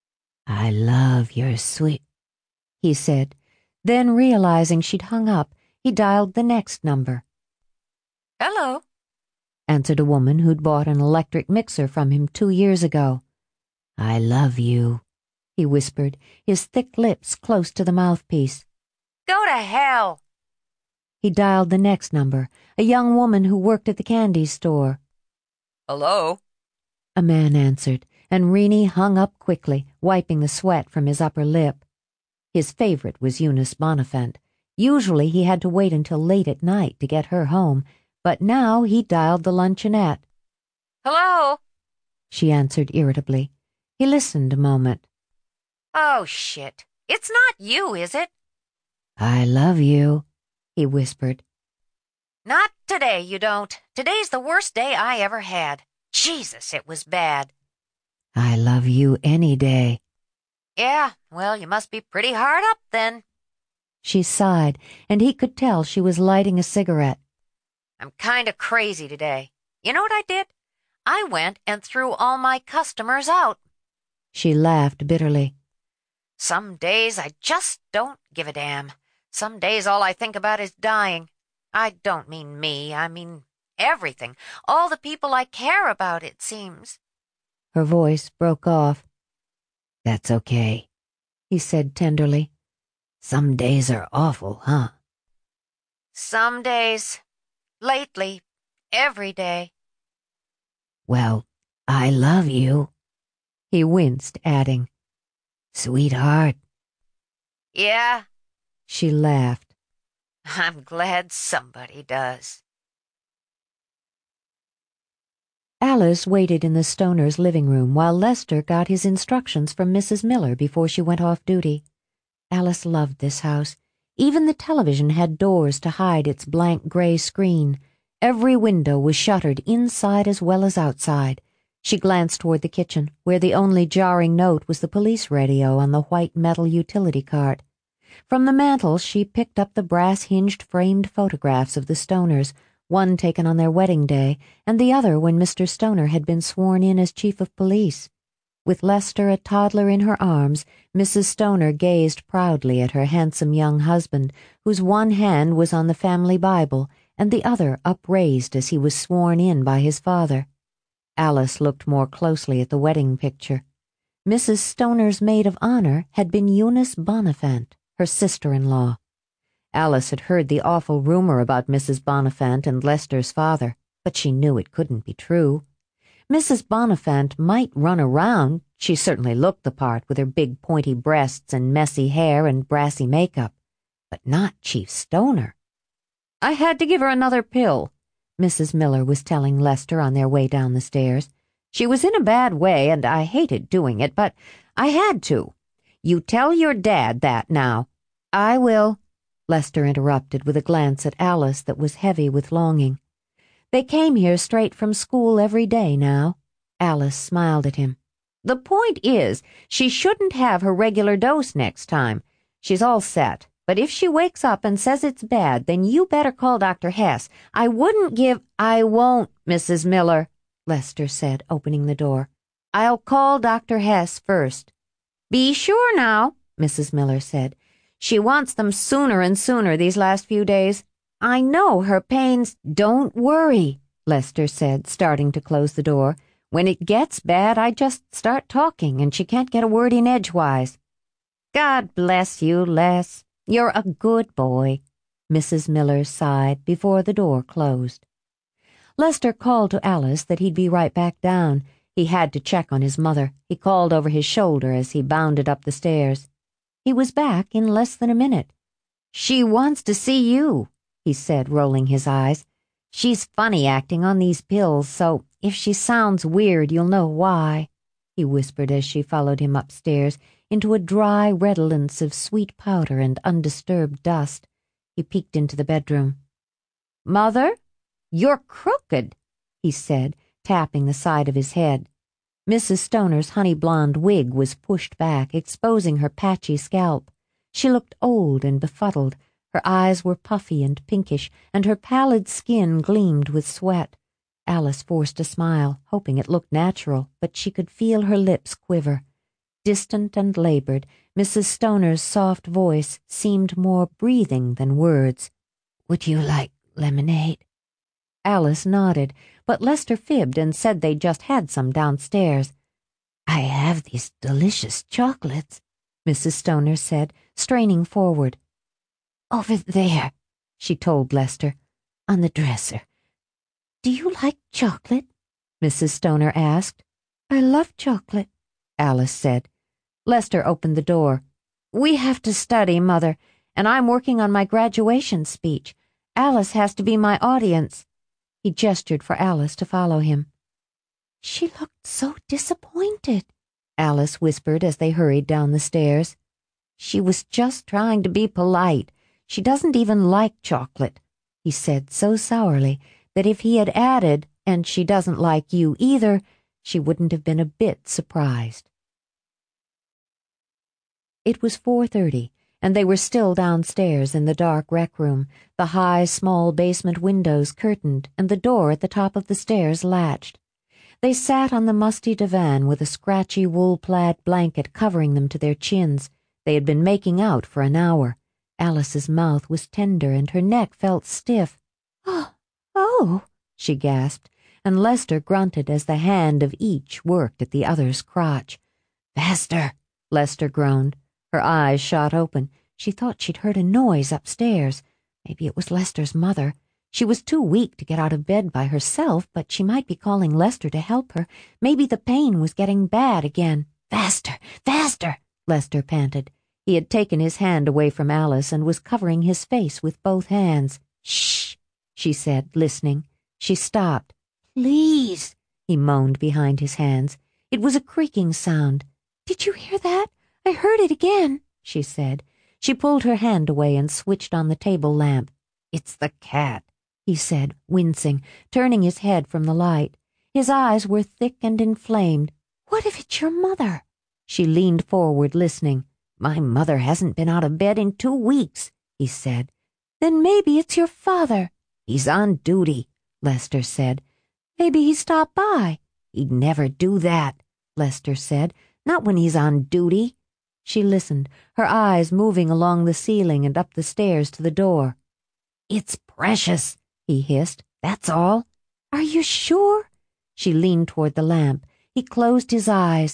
I love your sweet, he said. Then, realizing she'd hung up, he dialed the next number. "Hello," answered a woman who'd bought an electric mixer from him two years ago. I love you, he whispered, his thick lips close to the mouthpiece. "Go to hell." He dialed the next number, a young woman who worked at the candy store. "Hello," a man answered, and Rennie hung up quickly, wiping the sweat from his upper lip. His favorite was Eunice Bonifant. Usually he had to wait until late at night to get her home, but now he dialed the luncheonette. "Hello," she answered irritably. He listened a moment. "Oh, shit. It's not you, is it?" I love you, he whispered. "Not today, you don't. Today's the worst day I ever had. Jesus, it was bad." I love you any day. "Yeah, well, you must be pretty hard up then." She sighed, and he could tell she was lighting a cigarette. "I'm kind of crazy today. You know what I did? I went and threw all my customers out." She laughed bitterly. "Some days I just don't give a damn. Some days all I think about is dying. I don't mean me, I mean everything. All the people I care about, it seems." Her voice broke off. That's okay, he said tenderly. Some days are awful, huh? "Some days. Lately. Every day." Well, I love you. He winced, adding, Sweetheart. "Yeah," she laughed. "I'm glad somebody does." Alice waited in the Stoners' living room while Lester got his instructions from Missus Miller before she went off duty. Alice loved this house. Even the television had doors to hide its blank gray screen. Every window was shuttered inside as well as outside. She glanced toward the kitchen, where the only jarring note was the police radio on the white metal utility cart. From the mantel she picked up the brass-hinged framed photographs of the Stoners, one taken on their wedding day, and the other when Mister Stoner had been sworn in as chief of police. With Lester a toddler in her arms, Missus Stoner gazed proudly at her handsome young husband, whose one hand was on the family Bible and the other upraised as he was sworn in by his father. Alice looked more closely at the wedding picture. Missus Stoner's maid of honor had been Eunice Bonifant, her sister-in-law. Alice had heard the awful rumor about Missus Bonifant and Lester's father, but she knew it couldn't be true. Missus Bonifant might run around. She certainly looked the part with her big pointy breasts and messy hair and brassy makeup, but not Chief Stoner. "I had to give her another pill," Missus Miller was telling Lester on their way down the stairs. "She was in a bad way, and I hated doing it, but I had to. You tell your dad that now." "I will," Lester interrupted with a glance at Alice that was heavy with longing. They came here straight from school every day now. Alice smiled at him. "The point is, she shouldn't have her regular dose next time. She's all set, but if she wakes up and says it's bad, then you better call Doctor Hess. I wouldn't give—" "I won't, Missus Miller," Lester said, opening the door. "I'll call Doctor Hess first." "Be sure now," Missus Miller said. "She wants them sooner and sooner these last few days. I know her pains—" "Don't worry," Lester said, starting to close the door. "When it gets bad, I just start talking, and she can't get a word in edgewise." "God bless you, Les. You're a good boy," Missus Miller sighed before the door closed. Lester called to Alice that he'd be right back down. He had to check on his mother. He called over his shoulder as he bounded up the stairs. He was back in less than a minute. "She wants to see you," he said, rolling his eyes. "She's funny acting on these pills, so if she sounds weird, you'll know why," he whispered as she followed him upstairs into a dry redolence of sweet powder and undisturbed dust. He peeked into the bedroom. "Mother, you're crooked," he said, tapping the side of his head. Missus Stoner's honey-blonde wig was pushed back, exposing her patchy scalp. She looked old and befuddled. Her eyes were puffy and pinkish, and her pallid skin gleamed with sweat. Alice forced a smile, hoping it looked natural, but she could feel her lips quiver. Distant and labored, Missus Stoner's soft voice seemed more breathing than words. "Would you like lemonade?" Alice nodded, but Lester fibbed and said they'd just had some downstairs. "I have these delicious chocolates," Missus Stoner said, straining forward. "Over there," she told Lester, "on the dresser." "Do you like chocolate?" Missus Stoner asked. "I love chocolate," Alice said. Lester opened the door. "We have to study, Mother, and I'm working on my graduation speech. Alice has to be my audience." He gestured for Alice to follow him. "She looked so disappointed," Alice whispered as they hurried down the stairs. "She was just trying to be polite. She doesn't even like chocolate," he said so sourly that if he had added, "and she doesn't like you either," she wouldn't have been a bit surprised. It was four thirty, and they were still downstairs in the dark rec room, the high, small basement windows curtained and the door at the top of the stairs latched. They sat on the musty divan with a scratchy wool-plaid blanket covering them to their chins. They had been making out for an hour. Alice's mouth was tender and her neck felt stiff. "Oh, oh," she gasped, and Lester grunted as the hand of each worked at the other's crotch. "Faster," Lester groaned. Her eyes shot open. She thought she'd heard a noise upstairs. Maybe it was Lester's mother. She was too weak to get out of bed by herself, but she might be calling Lester to help her. Maybe the pain was getting bad again. "Faster, faster," Lester panted. He had taken his hand away from Alice and was covering his face with both hands. "Shh," she said, listening. She stopped. "Please," he moaned behind his hands. It was a creaking sound. "Did you hear that? I heard it again," she said. She pulled her hand away and switched on the table lamp. "It's the cat," he said, wincing, turning his head from the light. His eyes were thick and inflamed. "What if it's your mother?" She leaned forward, listening. "My mother hasn't been out of bed in two weeks," he said. "Then maybe it's your father." "He's on duty," Lester said. "Maybe he stopped by." "He'd never do that," Lester said. "Not when he's on duty." She listened, her eyes moving along the ceiling and up the stairs to the door. "It's precious," he hissed. "That's all." "Are you sure?" She leaned toward the lamp. He closed his eyes.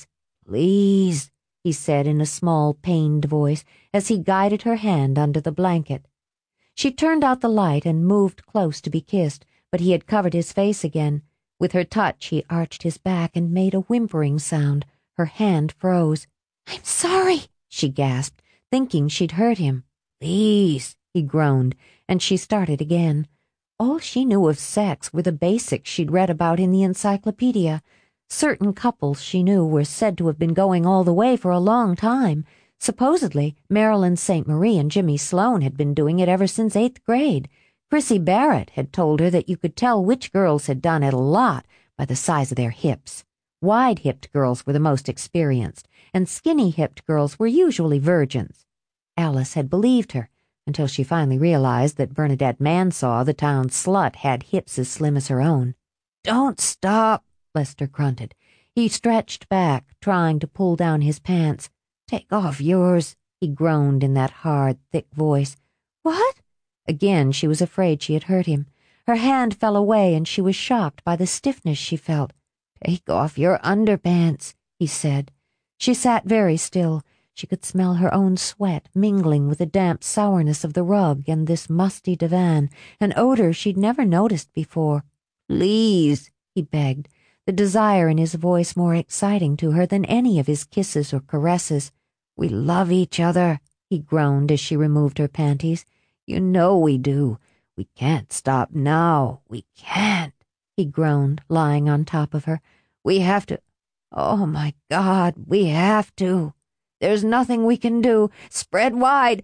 Please, he said in a small, pained voice as he guided her hand under the blanket. She turned out the light and moved close to be kissed, but he had covered his face again. With her touch, he arched his back and made a whimpering sound. Her hand froze. I'm sorry, she gasped, thinking she'd hurt him. Please, he groaned, and she started again. All she knew of sex were the basics she'd read about in the encyclopedia. Certain couples she knew were said to have been going all the way for a long time. Supposedly, Marilyn Saint Marie and Jimmy Sloan had been doing it ever since eighth grade. Chrissy Barrett had told her that you could tell which girls had done it a lot by the size of their hips. Wide-hipped girls were the most experienced, and skinny-hipped girls were usually virgins. Alice had believed her, until she finally realized that Bernadette Mansaw, the town slut, had hips as slim as her own. Don't stop, Lester grunted. He stretched back, trying to pull down his pants. Take off yours, he groaned in that hard, thick voice. What? Again, she was afraid she had hurt him. Her hand fell away, and she was shocked by the stiffness she felt. Take off your underpants, he said. She sat very still. She could smell her own sweat mingling with the damp sourness of the rug and this musty divan, an odor she'd never noticed before. Please, he begged, the desire in his voice more exciting to her than any of his kisses or caresses. We love each other, he groaned as she removed her panties. You know we do. We can't stop now. We can't, he groaned, lying on top of her. We have to. Oh, my God, we have to. There's nothing we can do. Spread wide.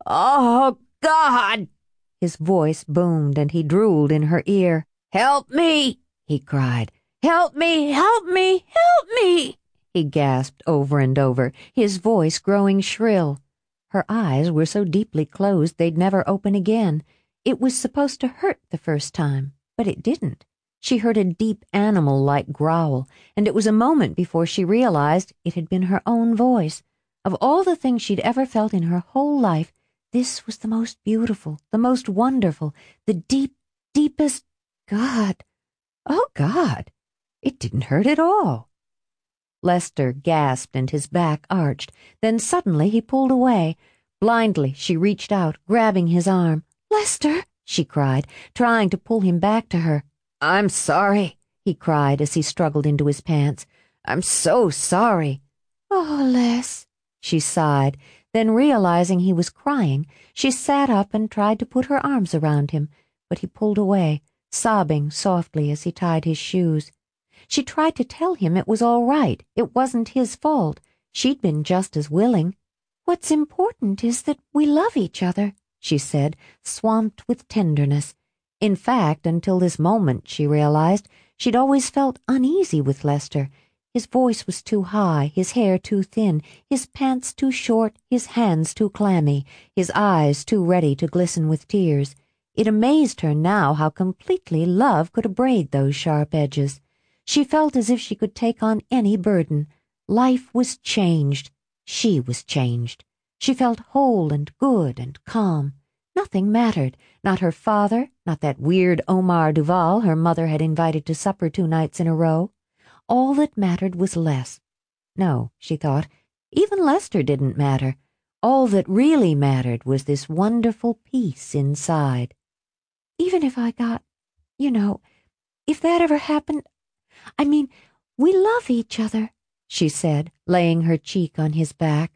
Oh, God! His voice boomed, and he drooled in her ear. Help me, he cried. Help me, help me, help me, he gasped over and over, his voice growing shrill. Her eyes were so deeply closed they'd never open again. It was supposed to hurt the first time, but it didn't. She heard a deep animal-like growl, and it was a moment before she realized it had been her own voice. Of all the things she'd ever felt in her whole life, this was the most beautiful, the most wonderful, the deep, deepest... God! Oh, God! It didn't hurt at all. Lester gasped and his back arched. Then suddenly he pulled away. Blindly, she reached out, grabbing his arm. Lester, she cried, trying to pull him back to her. I'm sorry, he cried as he struggled into his pants. I'm so sorry. Oh, Les, she sighed. Then, realizing he was crying, she sat up and tried to put her arms around him, but he pulled away, sobbing softly as he tied his shoes. She tried to tell him it was all right. It wasn't his fault. She'd been just as willing. What's important is that we love each other, she said, swamped with tenderness. In fact, until this moment, she realized, she'd always felt uneasy with Lester. His voice was too high, his hair too thin, his pants too short, his hands too clammy, his eyes too ready to glisten with tears. It amazed her now how completely love could abrade those sharp edges. She felt as if she could take on any burden. Life was changed. She was changed. She felt whole and good and calm. Nothing mattered, not her father, not that weird Omar Duval her mother had invited to supper two nights in a row. All that mattered was Les. No, she thought, even Lester didn't matter. All that really mattered was this wonderful peace inside. Even if I got, you know, if that ever happened, I mean, we love each other, she said, laying her cheek on his back.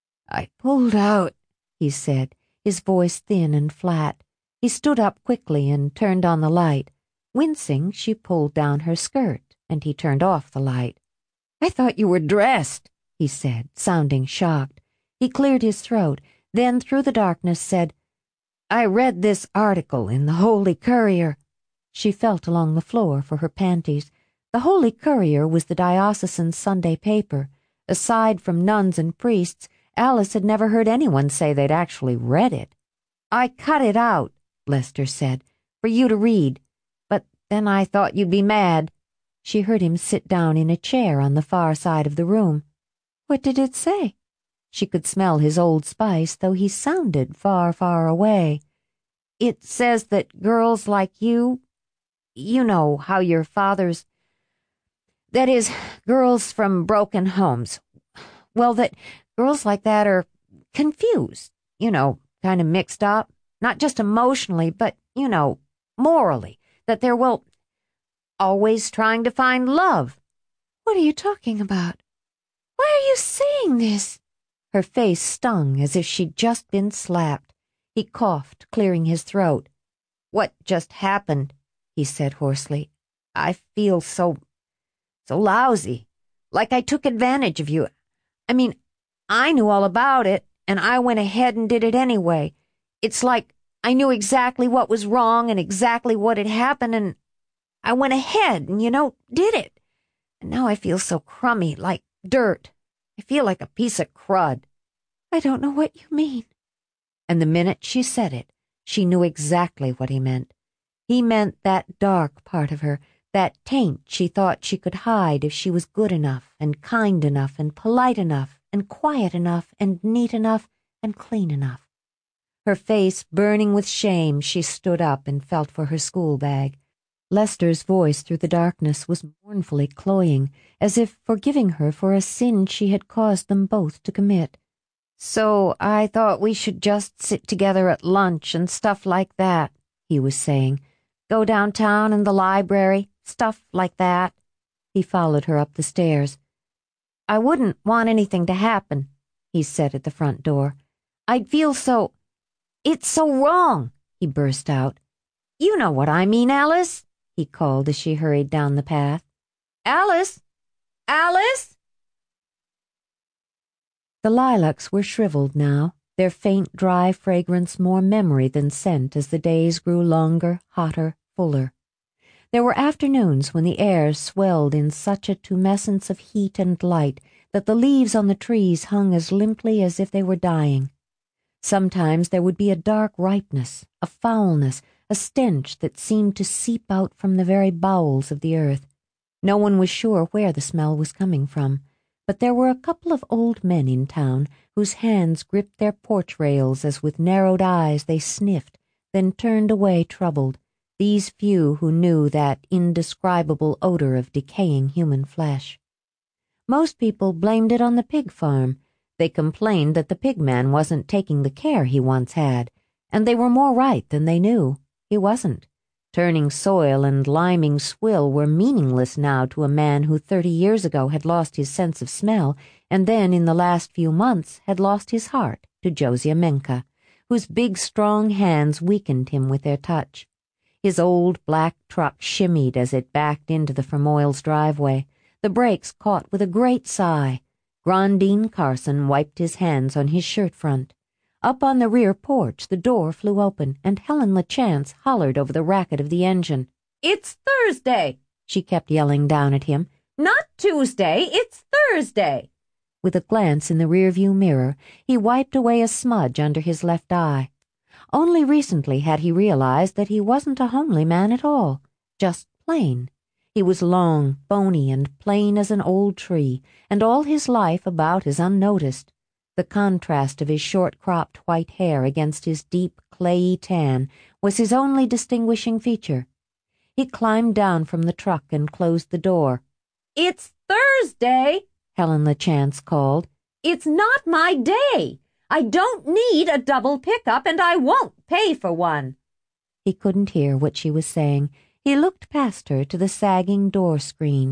I pulled out, he said, his voice thin and flat. He stood up quickly and turned on the light. Wincing, she pulled down her skirt, and he turned off the light. I thought you were dressed, he said, sounding shocked. He cleared his throat, then through the darkness said, I read this article in the Holy Courier. She felt along the floor for her panties. The Holy Courier was the diocesan Sunday paper. Aside from nuns and priests, Alice had never heard anyone say they'd actually read it. I cut it out, Lester said, for you to read. But then I thought you'd be mad. She heard him sit down in a chair on the far side of the room. What did it say? She could smell his old spice, though he sounded far, far away. It says that girls like you, you know how your father's... That is, girls from broken homes. well, that girls like that are confused, you know, kind of mixed up, not just emotionally, but, you know, morally, that they're, well, always trying to find love. What are you talking about? Why are you saying this? Her face stung as if she'd just been slapped. He coughed, clearing his throat. What just happened? He said hoarsely. I feel so, so lousy, like I took advantage of you. I mean, I knew all about it, and I went ahead and did it anyway. It's like I knew exactly what was wrong and exactly what had happened, and I went ahead and, you know, did it. And now I feel so crummy, like dirt. I feel like a piece of crud. I don't know what you mean. And the minute she said it, she knew exactly what he meant. He meant that dark part of her, that taint she thought she could hide if she was good enough and kind enough and polite enough and quiet enough and neat enough and clean enough. Her face burning with shame, she stood up and felt for her school bag. Lester's voice through the darkness was mournfully cloying, as if forgiving her for a sin she had caused them both to commit. So I thought we should just sit together at lunch and stuff like that, he was saying. Go downtown in the library, stuff like that. He followed her up the stairs. I wouldn't want anything to happen, he said at the front door. I'd feel so... It's so wrong, he burst out. You know what I mean, Alice, he called as she hurried down the path. Alice! Alice! The lilacs were shriveled now, their faint, dry fragrance more memory than scent as the days grew longer, hotter, fuller. There were afternoons when the air swelled in such a tumescence of heat and light that the leaves on the trees hung as limply as if they were dying. Sometimes there would be a dark ripeness, a foulness, a stench that seemed to seep out from the very bowels of the earth. No one was sure where the smell was coming from, but there were a couple of old men in town whose hands gripped their porch rails as with narrowed eyes they sniffed, then turned away troubled, these few who knew that indescribable odor of decaying human flesh. Most people blamed it on the pig farm. They complained that the pigman wasn't taking the care he once had, and they were more right than they knew. He wasn't. Turning soil and liming swill were meaningless now to a man who thirty years ago had lost his sense of smell, and then in the last few months had lost his heart to Josiah Menka, whose big strong hands weakened him with their touch. His old black truck shimmied as it backed into the Fermoyles' driveway. The brakes caught with a great sigh. Grandine Carson wiped his hands on his shirt front. Up on the rear porch, the door flew open, and Helen LaChance hollered over the racket of the engine. It's Thursday, she kept yelling down at him. Not Tuesday, it's Thursday. With a glance in the rearview mirror, he wiped away a smudge under his left eye. Only recently had he realized that he wasn't a homely man at all, just plain. He was long, bony, and plain as an old tree, and all his life about as unnoticed. The contrast of his short-cropped white hair against his deep, clayey tan was his only distinguishing feature. He climbed down from the truck and closed the door. It's Thursday, Helen LaChance called. It's not my day. I don't need a double pickup, and I won't pay for one. He couldn't hear what she was saying. He looked past her to the sagging door screen.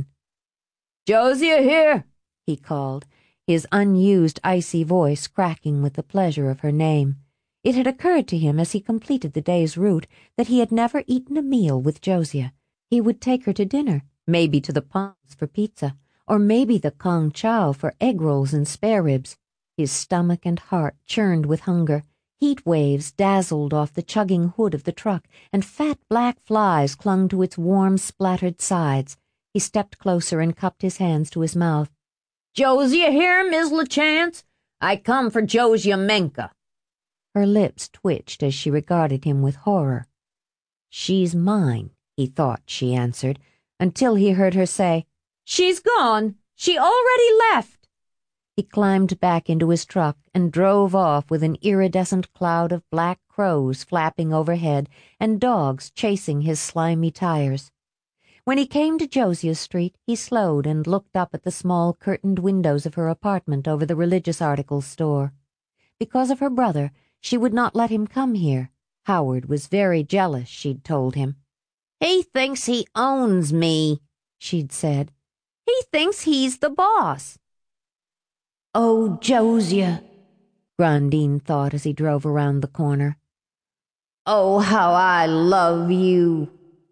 Josiah here, he called, his unused icy voice cracking with the pleasure of her name. It had occurred to him as he completed the day's route that he had never eaten a meal with Josiah. He would take her to dinner, maybe to the Palms for pizza, or maybe the Kong Chow for egg rolls and spare ribs. His stomach and heart churned with hunger. Heat waves dazzled off the chugging hood of the truck, and fat black flies clung to its warm, splattered sides. He stepped closer and cupped his hands to his mouth. Josiah here, Miss LaChance? I come for Josiah Menka. Her lips twitched as she regarded him with horror. She's mine, he thought she answered, until he heard her say, She's gone. She already left. He climbed back into his truck and drove off with an iridescent cloud of black crows flapping overhead and dogs chasing his slimy tires. When he came to Josiah Street, he slowed and looked up at the small curtained windows of her apartment over the religious articles store. Because of her brother, she would not let him come here. Howard was very jealous, she'd told him. He thinks he owns me, she'd said. He thinks he's the boss. Oh, Josiah, Grandine thought as he drove around the corner. Oh, how I love you.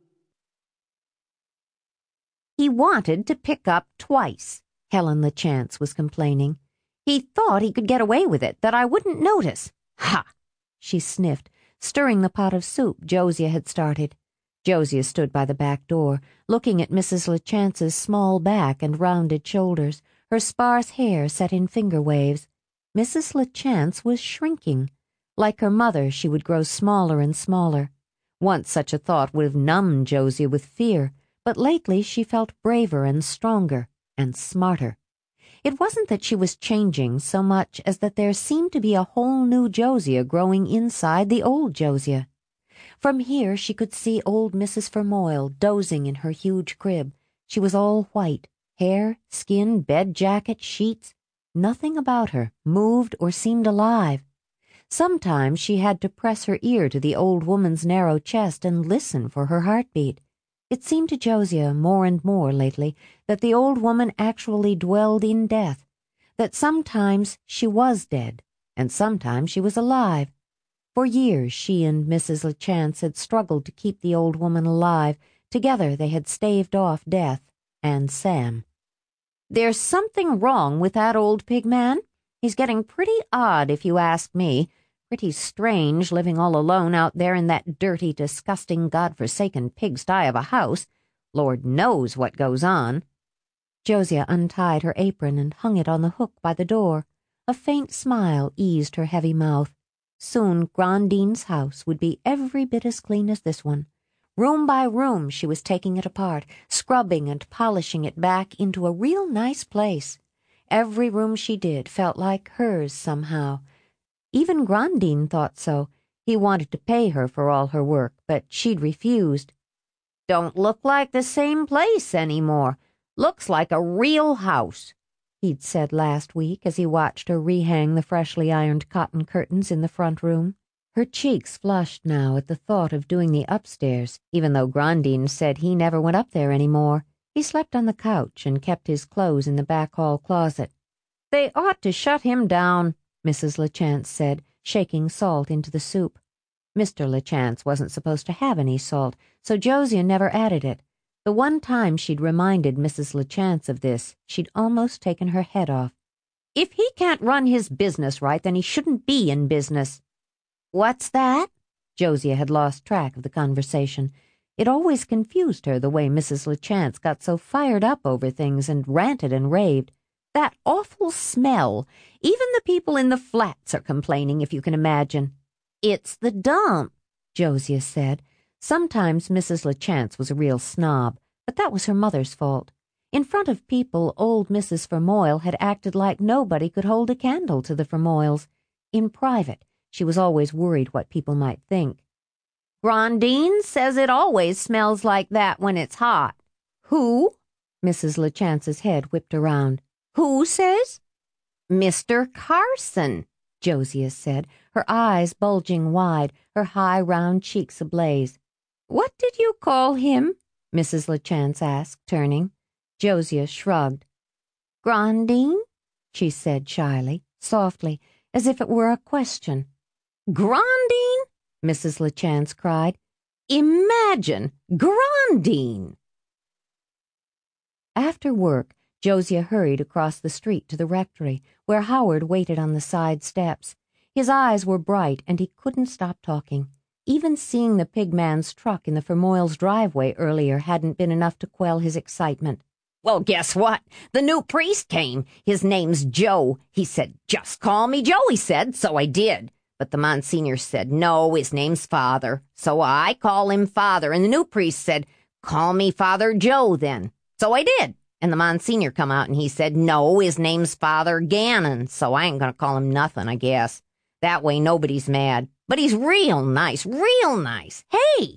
He wanted to pick up twice, Helen LaChance was complaining. He thought he could get away with it, that I wouldn't notice. Ha! She sniffed, stirring the pot of soup Josiah had started. Josiah stood by the back door, looking at Missus LaChance's small back and rounded shoulders, her sparse hair set in finger waves. Missus LaChance was shrinking. Like her mother, she would grow smaller and smaller. Once such a thought would have numbed Josiah with fear, but lately she felt braver and stronger and smarter. It wasn't that she was changing so much as that there seemed to be a whole new Josiah growing inside the old Josiah. From here she could see old Missus Fermoyle dozing in her huge crib. She was all white, hair, skin, bed jacket, sheets. Nothing about her moved or seemed alive. Sometimes she had to press her ear to the old woman's narrow chest and listen for her heartbeat. It seemed to Josiah more and more lately that the old woman actually dwelled in death, that sometimes she was dead, and sometimes she was alive. For years she and Missus LaChance had struggled to keep the old woman alive. Together they had staved off death and Sam. There's something wrong with that old pig man. He's getting pretty odd, if you ask me. Pretty strange living all alone out there in that dirty, disgusting, God-forsaken pigsty of a house. Lord knows what goes on. Josiah untied her apron and hung it on the hook by the door. A faint smile eased her heavy mouth. Soon Grandine's house would be every bit as clean as this one. Room by room she was taking it apart, scrubbing and polishing it back into a real nice place. Every room she did felt like hers somehow. Even Grandine thought so. He wanted to pay her for all her work, but she'd refused. Don't look like the same place anymore. Looks like a real house, he'd said last week as he watched her rehang the freshly ironed cotton curtains in the front room. Her cheeks flushed now at the thought of doing the upstairs, even though Grandine said he never went up there any more. He slept on the couch and kept his clothes in the back hall closet. They ought to shut him down, Missus LaChance said, shaking salt into the soup. Mister LaChance wasn't supposed to have any salt, so Josiah never added it. The one time she'd reminded Missus LaChance of this, she'd almost taken her head off. If he can't run his business right, then he shouldn't be in business. What's that? Josiah had lost track of the conversation. It always confused her the way Missus LaChance got so fired up over things and ranted and raved. That awful smell. Even the people in the flats are complaining, if you can imagine. It's the dump, Josiah said. Sometimes Missus LaChance was a real snob, but that was her mother's fault. In front of people, old Missus Fermoyle had acted like nobody could hold a candle to the Fermoyles. In private, she was always worried what people might think. Grandine says it always smells like that when it's hot. Who? Missus LaChance's head whipped around. Who says? Mister Carson, Josiah said, her eyes bulging wide, her high round cheeks ablaze. What did you call him? Missus LaChance asked, turning. Josiah shrugged. Grandine? She said shyly, softly, as if it were a question. Grandine? Missus LaChance cried. Imagine! Grandine! After work, Josiah hurried across the street to the rectory, where Howard waited on the side steps. His eyes were bright, and he couldn't stop talking. Even seeing the pigman's truck in the Fermoyles' driveway earlier hadn't been enough to quell his excitement. Well, guess what? The new priest came. His name's Joe. He said, just call me Joe, he said, so I did. But the Monsignor said, no, his name's Father. So I call him Father, and the new priest said, call me Father Joe then. So I did. And the Monsignor come out and he said, no, his name's Father Gannon, so I ain't gonna call him nothing, I guess. That way nobody's mad. But he's real nice, real nice. Hey!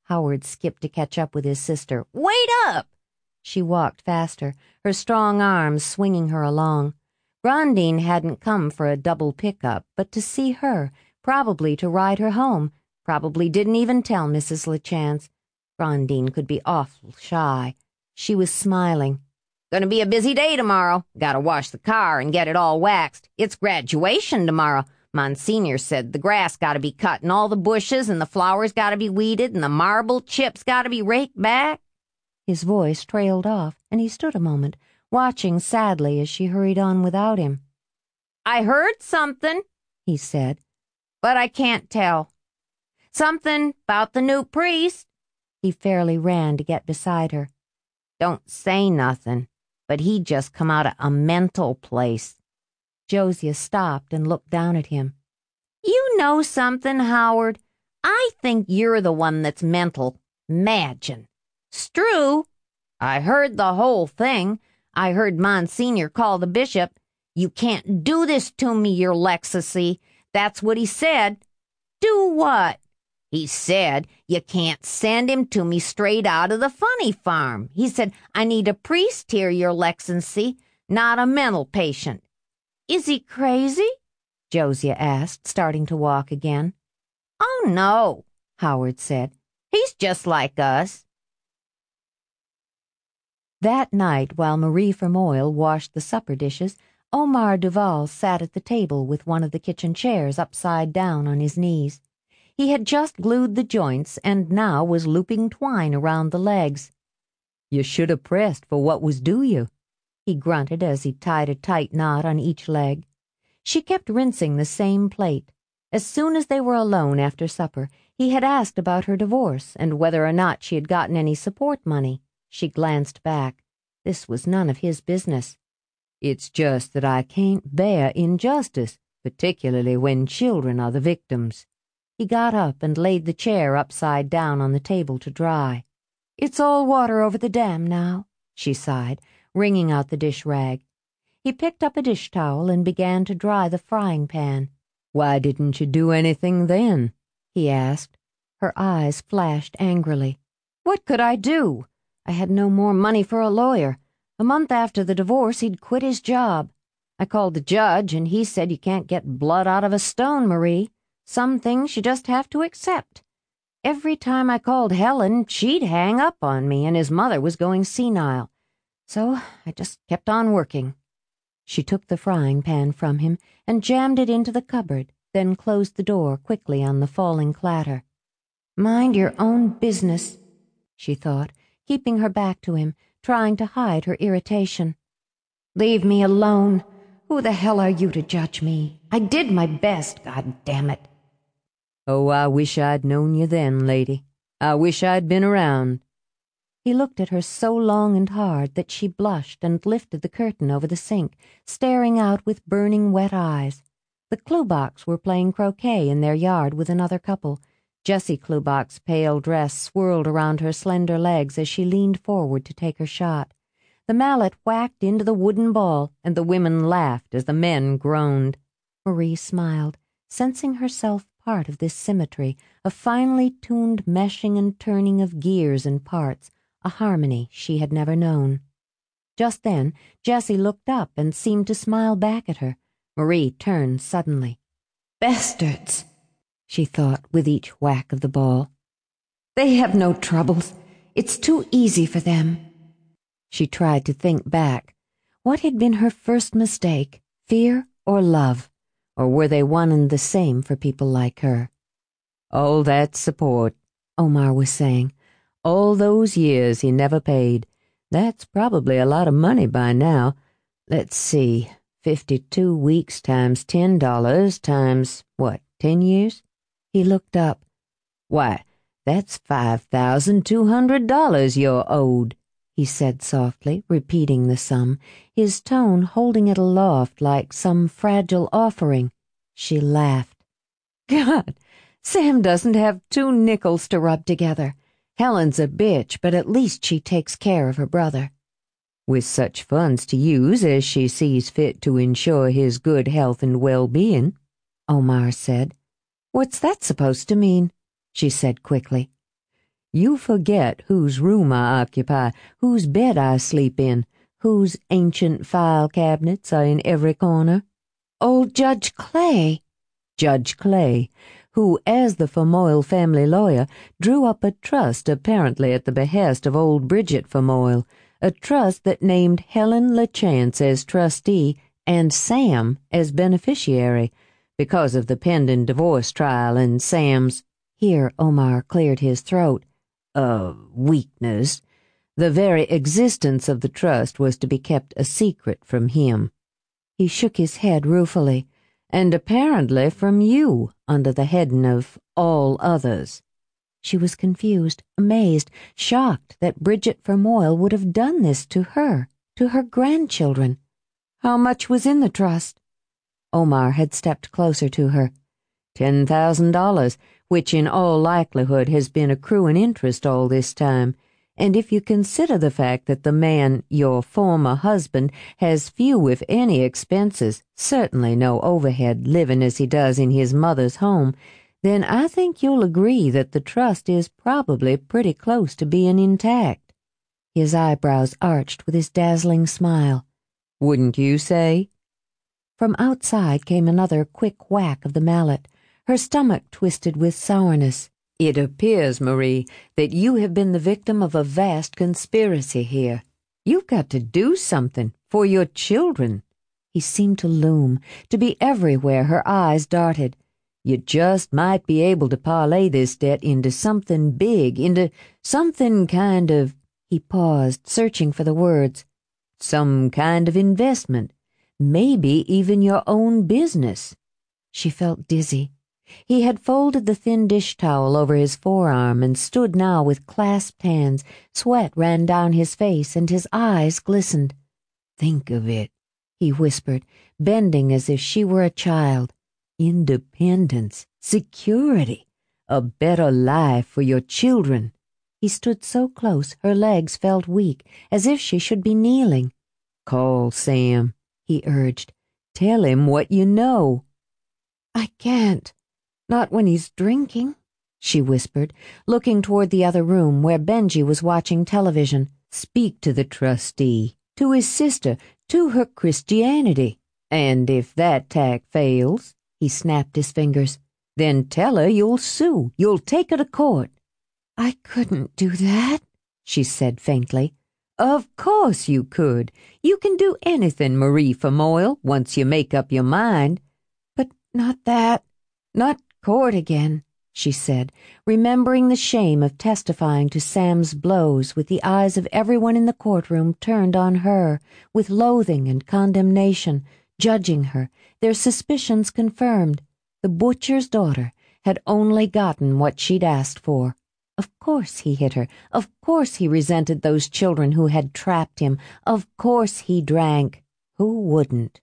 Howard skipped to catch up with his sister. "Wait up!" She walked faster, her strong arms swinging her along. Grandine hadn't come for a double pickup, but to see her, probably to ride her home, probably didn't even tell Missus LeChance. Grandine could be awful shy. She was smiling. "Gonna be a busy day tomorrow. Gotta wash the car and get it all waxed. It's graduation tomorrow. Monsignor said the grass gotta be cut and all the bushes and the flowers gotta be weeded and the marble chips gotta be raked back." His voice trailed off, and he stood a moment, watching sadly as she hurried on without him. "I heard something," he said, "but I can't tell. Something about the new priest." He fairly ran to get beside her. "Don't say nothing, but he just come out of a mental place." Josiah stopped and looked down at him. "You know something, Howard? I think you're the one that's mental. 'Magine. Stru, I heard the whole thing. I heard Monsignor call the bishop. 'You can't do this to me, your Lexacy.' That's what he said." "Do what?" "He said you can't send him to me straight out of the funny farm. He said I need a priest here, your Lexacy, not a mental patient." "Is he crazy?" Josiah asked, starting to walk again. "Oh, no," Howard said. "He's just like us." That night, while Marie from Oil washed the supper dishes, Omar Duval sat at the table with one of the kitchen chairs upside down on his knees. He had just glued the joints and now was looping twine around the legs. "You should have pressed for what was due you," he grunted as he tied a tight knot on each leg. She kept rinsing the same plate. As soon as they were alone after supper, he had asked about her divorce and whether or not she had gotten any support money. She glanced back. This was none of his business. "It's just that I can't bear injustice, particularly when children are the victims." He got up and laid the chair upside down on the table to dry. "It's all water over the dam now," she sighed, wringing out the dish rag. He picked up a dish towel and began to dry the frying pan. "Why didn't you do anything then?" he asked. Her eyes flashed angrily. "What could I do? I had no more money for a lawyer. A month after the divorce, he'd quit his job. I called the judge, and he said you can't get blood out of a stone, Marie. Some things you just have to accept. Every time I called Helen, she'd hang up on me, and his mother was going senile. So I just kept on working." She took the frying pan from him and jammed it into the cupboard, then closed the door quickly on the falling clatter. "Mind your own business," she thought, keeping her back to him, trying to hide her irritation. "Leave me alone. Who the hell are you to judge me? I did my best, God damn it." "Oh, I wish I'd known you then, lady. I wish I'd been around." He looked at her so long and hard that she blushed and lifted the curtain over the sink, staring out with burning wet eyes. The Klubachs were playing croquet in their yard with another couple. Jessie Klubach's pale dress swirled around her slender legs as she leaned forward to take her shot. The mallet whacked into the wooden ball, and the women laughed as the men groaned. Marie smiled, sensing herself part of this symmetry, a finely tuned meshing and turning of gears and parts, a harmony she had never known. Just then, Jessie looked up and seemed to smile back at her. Marie turned suddenly. "Bastards," she thought with each whack of the ball. "They have no troubles. It's too easy for them." She tried to think back. What had been her first mistake, fear or love? Or were they one and the same for people like her? "All that support," Omar was saying. "All those years he never paid. That's probably a lot of money by now. Let's see, fifty-two weeks times ten dollars times, what, ten years?" He looked up. "Why, that's five thousand two hundred dollars you're owed," he said softly, repeating the sum, his tone holding it aloft like some fragile offering. She laughed. "God, Sam doesn't have two nickels to rub together. Helen's a bitch, but at least she takes care of her brother." "With such funds to use as she sees fit to ensure his good health and well-being," Omar said. "What's that supposed to mean?" she said quickly. You forget whose room I occupy, whose bed I sleep in, whose ancient file cabinets are in every corner. Old Judge Clay. Judge Clay, who, as the Fermoyle family lawyer, drew up a trust apparently at the behest of old Bridget Fermoyle, a trust that named Helen LaChance as trustee and Sam as beneficiary, because of the pending divorce trial and Sam's— here Omar cleared his throat— uh, weakness. The very existence of the trust was to be kept a secret from him. He shook his head ruefully. And apparently from you, under the heading of all others. She was confused, amazed, shocked that Bridget Fermoyle would have done this to her, to her grandchildren. How much was in the trust? Omar had stepped closer to her. Ten thousand dollars, which in all likelihood has been accruing interest all this time. And if you consider the fact that the man, your former husband, has few if any expenses, certainly no overhead, living as he does in his mother's home, then I think you'll agree that the trust is probably pretty close to being intact. His eyebrows arched with his dazzling smile. Wouldn't you say? From outside came another quick whack of the mallet. Her stomach twisted with sourness. It appears, Marie, that you have been the victim of a vast conspiracy here. You've got to do something for your children. He seemed to loom, to be everywhere her eyes darted. You just might be able to parlay this debt into something big, into something kind of— he paused, searching for the words. Some kind of investment. Maybe even your own business. She felt dizzy. He had folded the thin dish towel over his forearm and stood now with clasped hands. Sweat ran down his face and his eyes glistened. Think of it, he whispered, bending as if she were a child. Independence, security, a better life for your children. He stood so close her legs felt weak, as if she should be kneeling. Call Sam, he urged. Tell him what you know. I can't. Not when he's drinking, she whispered, looking toward the other room where Benji was watching television. Speak to the trustee, to his sister, to her Christianity. And if that tack fails, he snapped his fingers, then tell her you'll sue, you'll take her to court. I couldn't do that, she said faintly. Of course you could. You can do anything, Marie Fermoyle, once you make up your mind. But not that. Not court again, she said, remembering the shame of testifying to Sam's blows with the eyes of everyone in the courtroom turned on her, with loathing and condemnation, judging her, their suspicions confirmed. The butcher's daughter had only gotten what she'd asked for. Of course he hit her. Of course he resented those children who had trapped him. Of course he drank. Who wouldn't?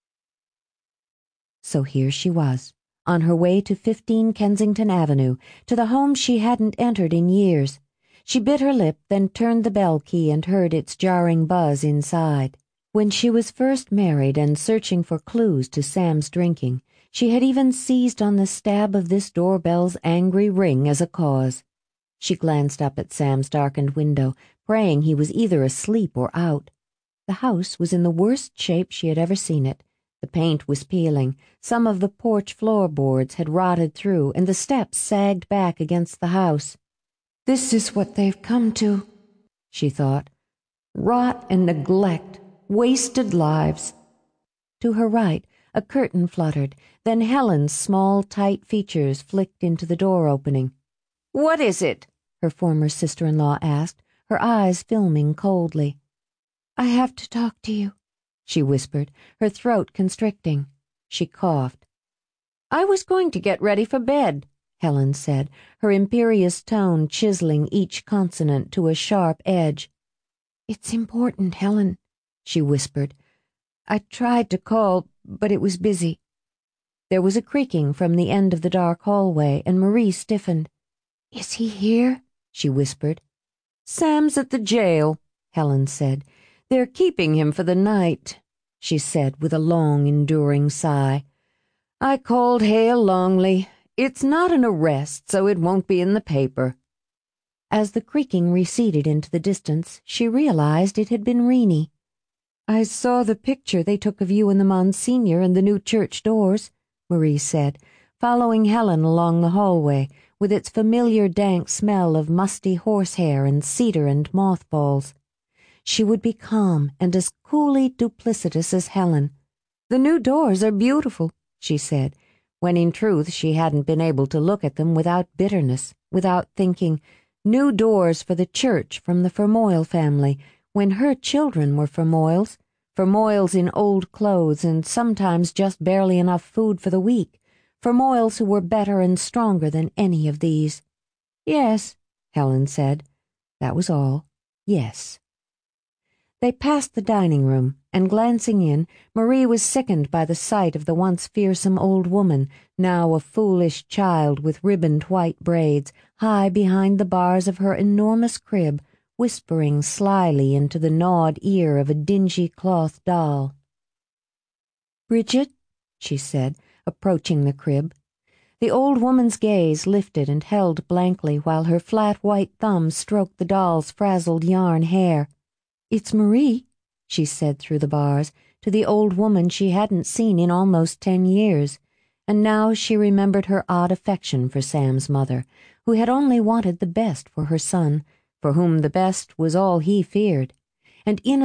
So here she was, on her way to fifteen Kensington Avenue, to the home she hadn't entered in years. She bit her lip, then turned the bell key and heard its jarring buzz inside. When she was first married and searching for clues to Sam's drinking, she had even seized on the stab of this doorbell's angry ring as a cause. She glanced up at Sam's darkened window, praying he was either asleep or out. The house was in the worst shape she had ever seen it. The paint was peeling, some of the porch floorboards had rotted through, and the steps sagged back against the house. This is what they've come to, she thought. Rot and neglect, wasted lives. To her right, a curtain fluttered, then Helen's small, tight features flicked into the door opening. What is it? Her former sister-in-law asked, her eyes filming coldly. I have to talk to you, she whispered, her throat constricting. She coughed. I was going to get ready for bed, Helen said, her imperious tone chiseling each consonant to a sharp edge. It's important, Helen, she whispered. I tried to call, but it was busy. There was a creaking from the end of the dark hallway, and Marie stiffened. Is he here? She whispered. Sam's at the jail, Helen said. They're keeping him for the night, she said with a long, enduring sigh. I called Hale Longley. It's not an arrest, so it won't be in the paper. As the creaking receded into the distance, she realized it had been Renée. "I saw the picture they took of you and the Monsignor in the new church doors," Marie said, following Helen along the hallway, with its familiar dank smell of musty horsehair and cedar and mothballs. She would be calm and as coolly duplicitous as Helen. "The new doors are beautiful," she said, when in truth she hadn't been able to look at them without bitterness, without thinking, new doors for the church from the Fermoyle family, when her children were Fermoyles, Fermoyles in old clothes and sometimes just barely enough food for the week, Fermoyles who were better and stronger than any of these. "Yes," Helen said. That was all. Yes. They passed the dining room, and glancing in, Marie was sickened by the sight of the once fearsome old woman, now a foolish child with ribboned white braids, high behind the bars of her enormous crib, whispering slyly into the gnawed ear of a dingy cloth doll. "Bridget," she said, approaching the crib. The old woman's gaze lifted and held blankly while her flat white thumb stroked the doll's frazzled yarn hair. "It's Marie," she said through the bars, to the old woman she hadn't seen in almost ten years, and now she remembered her odd affection for Sam's mother, who had only wanted the best for her son, for whom the best was all he feared, and in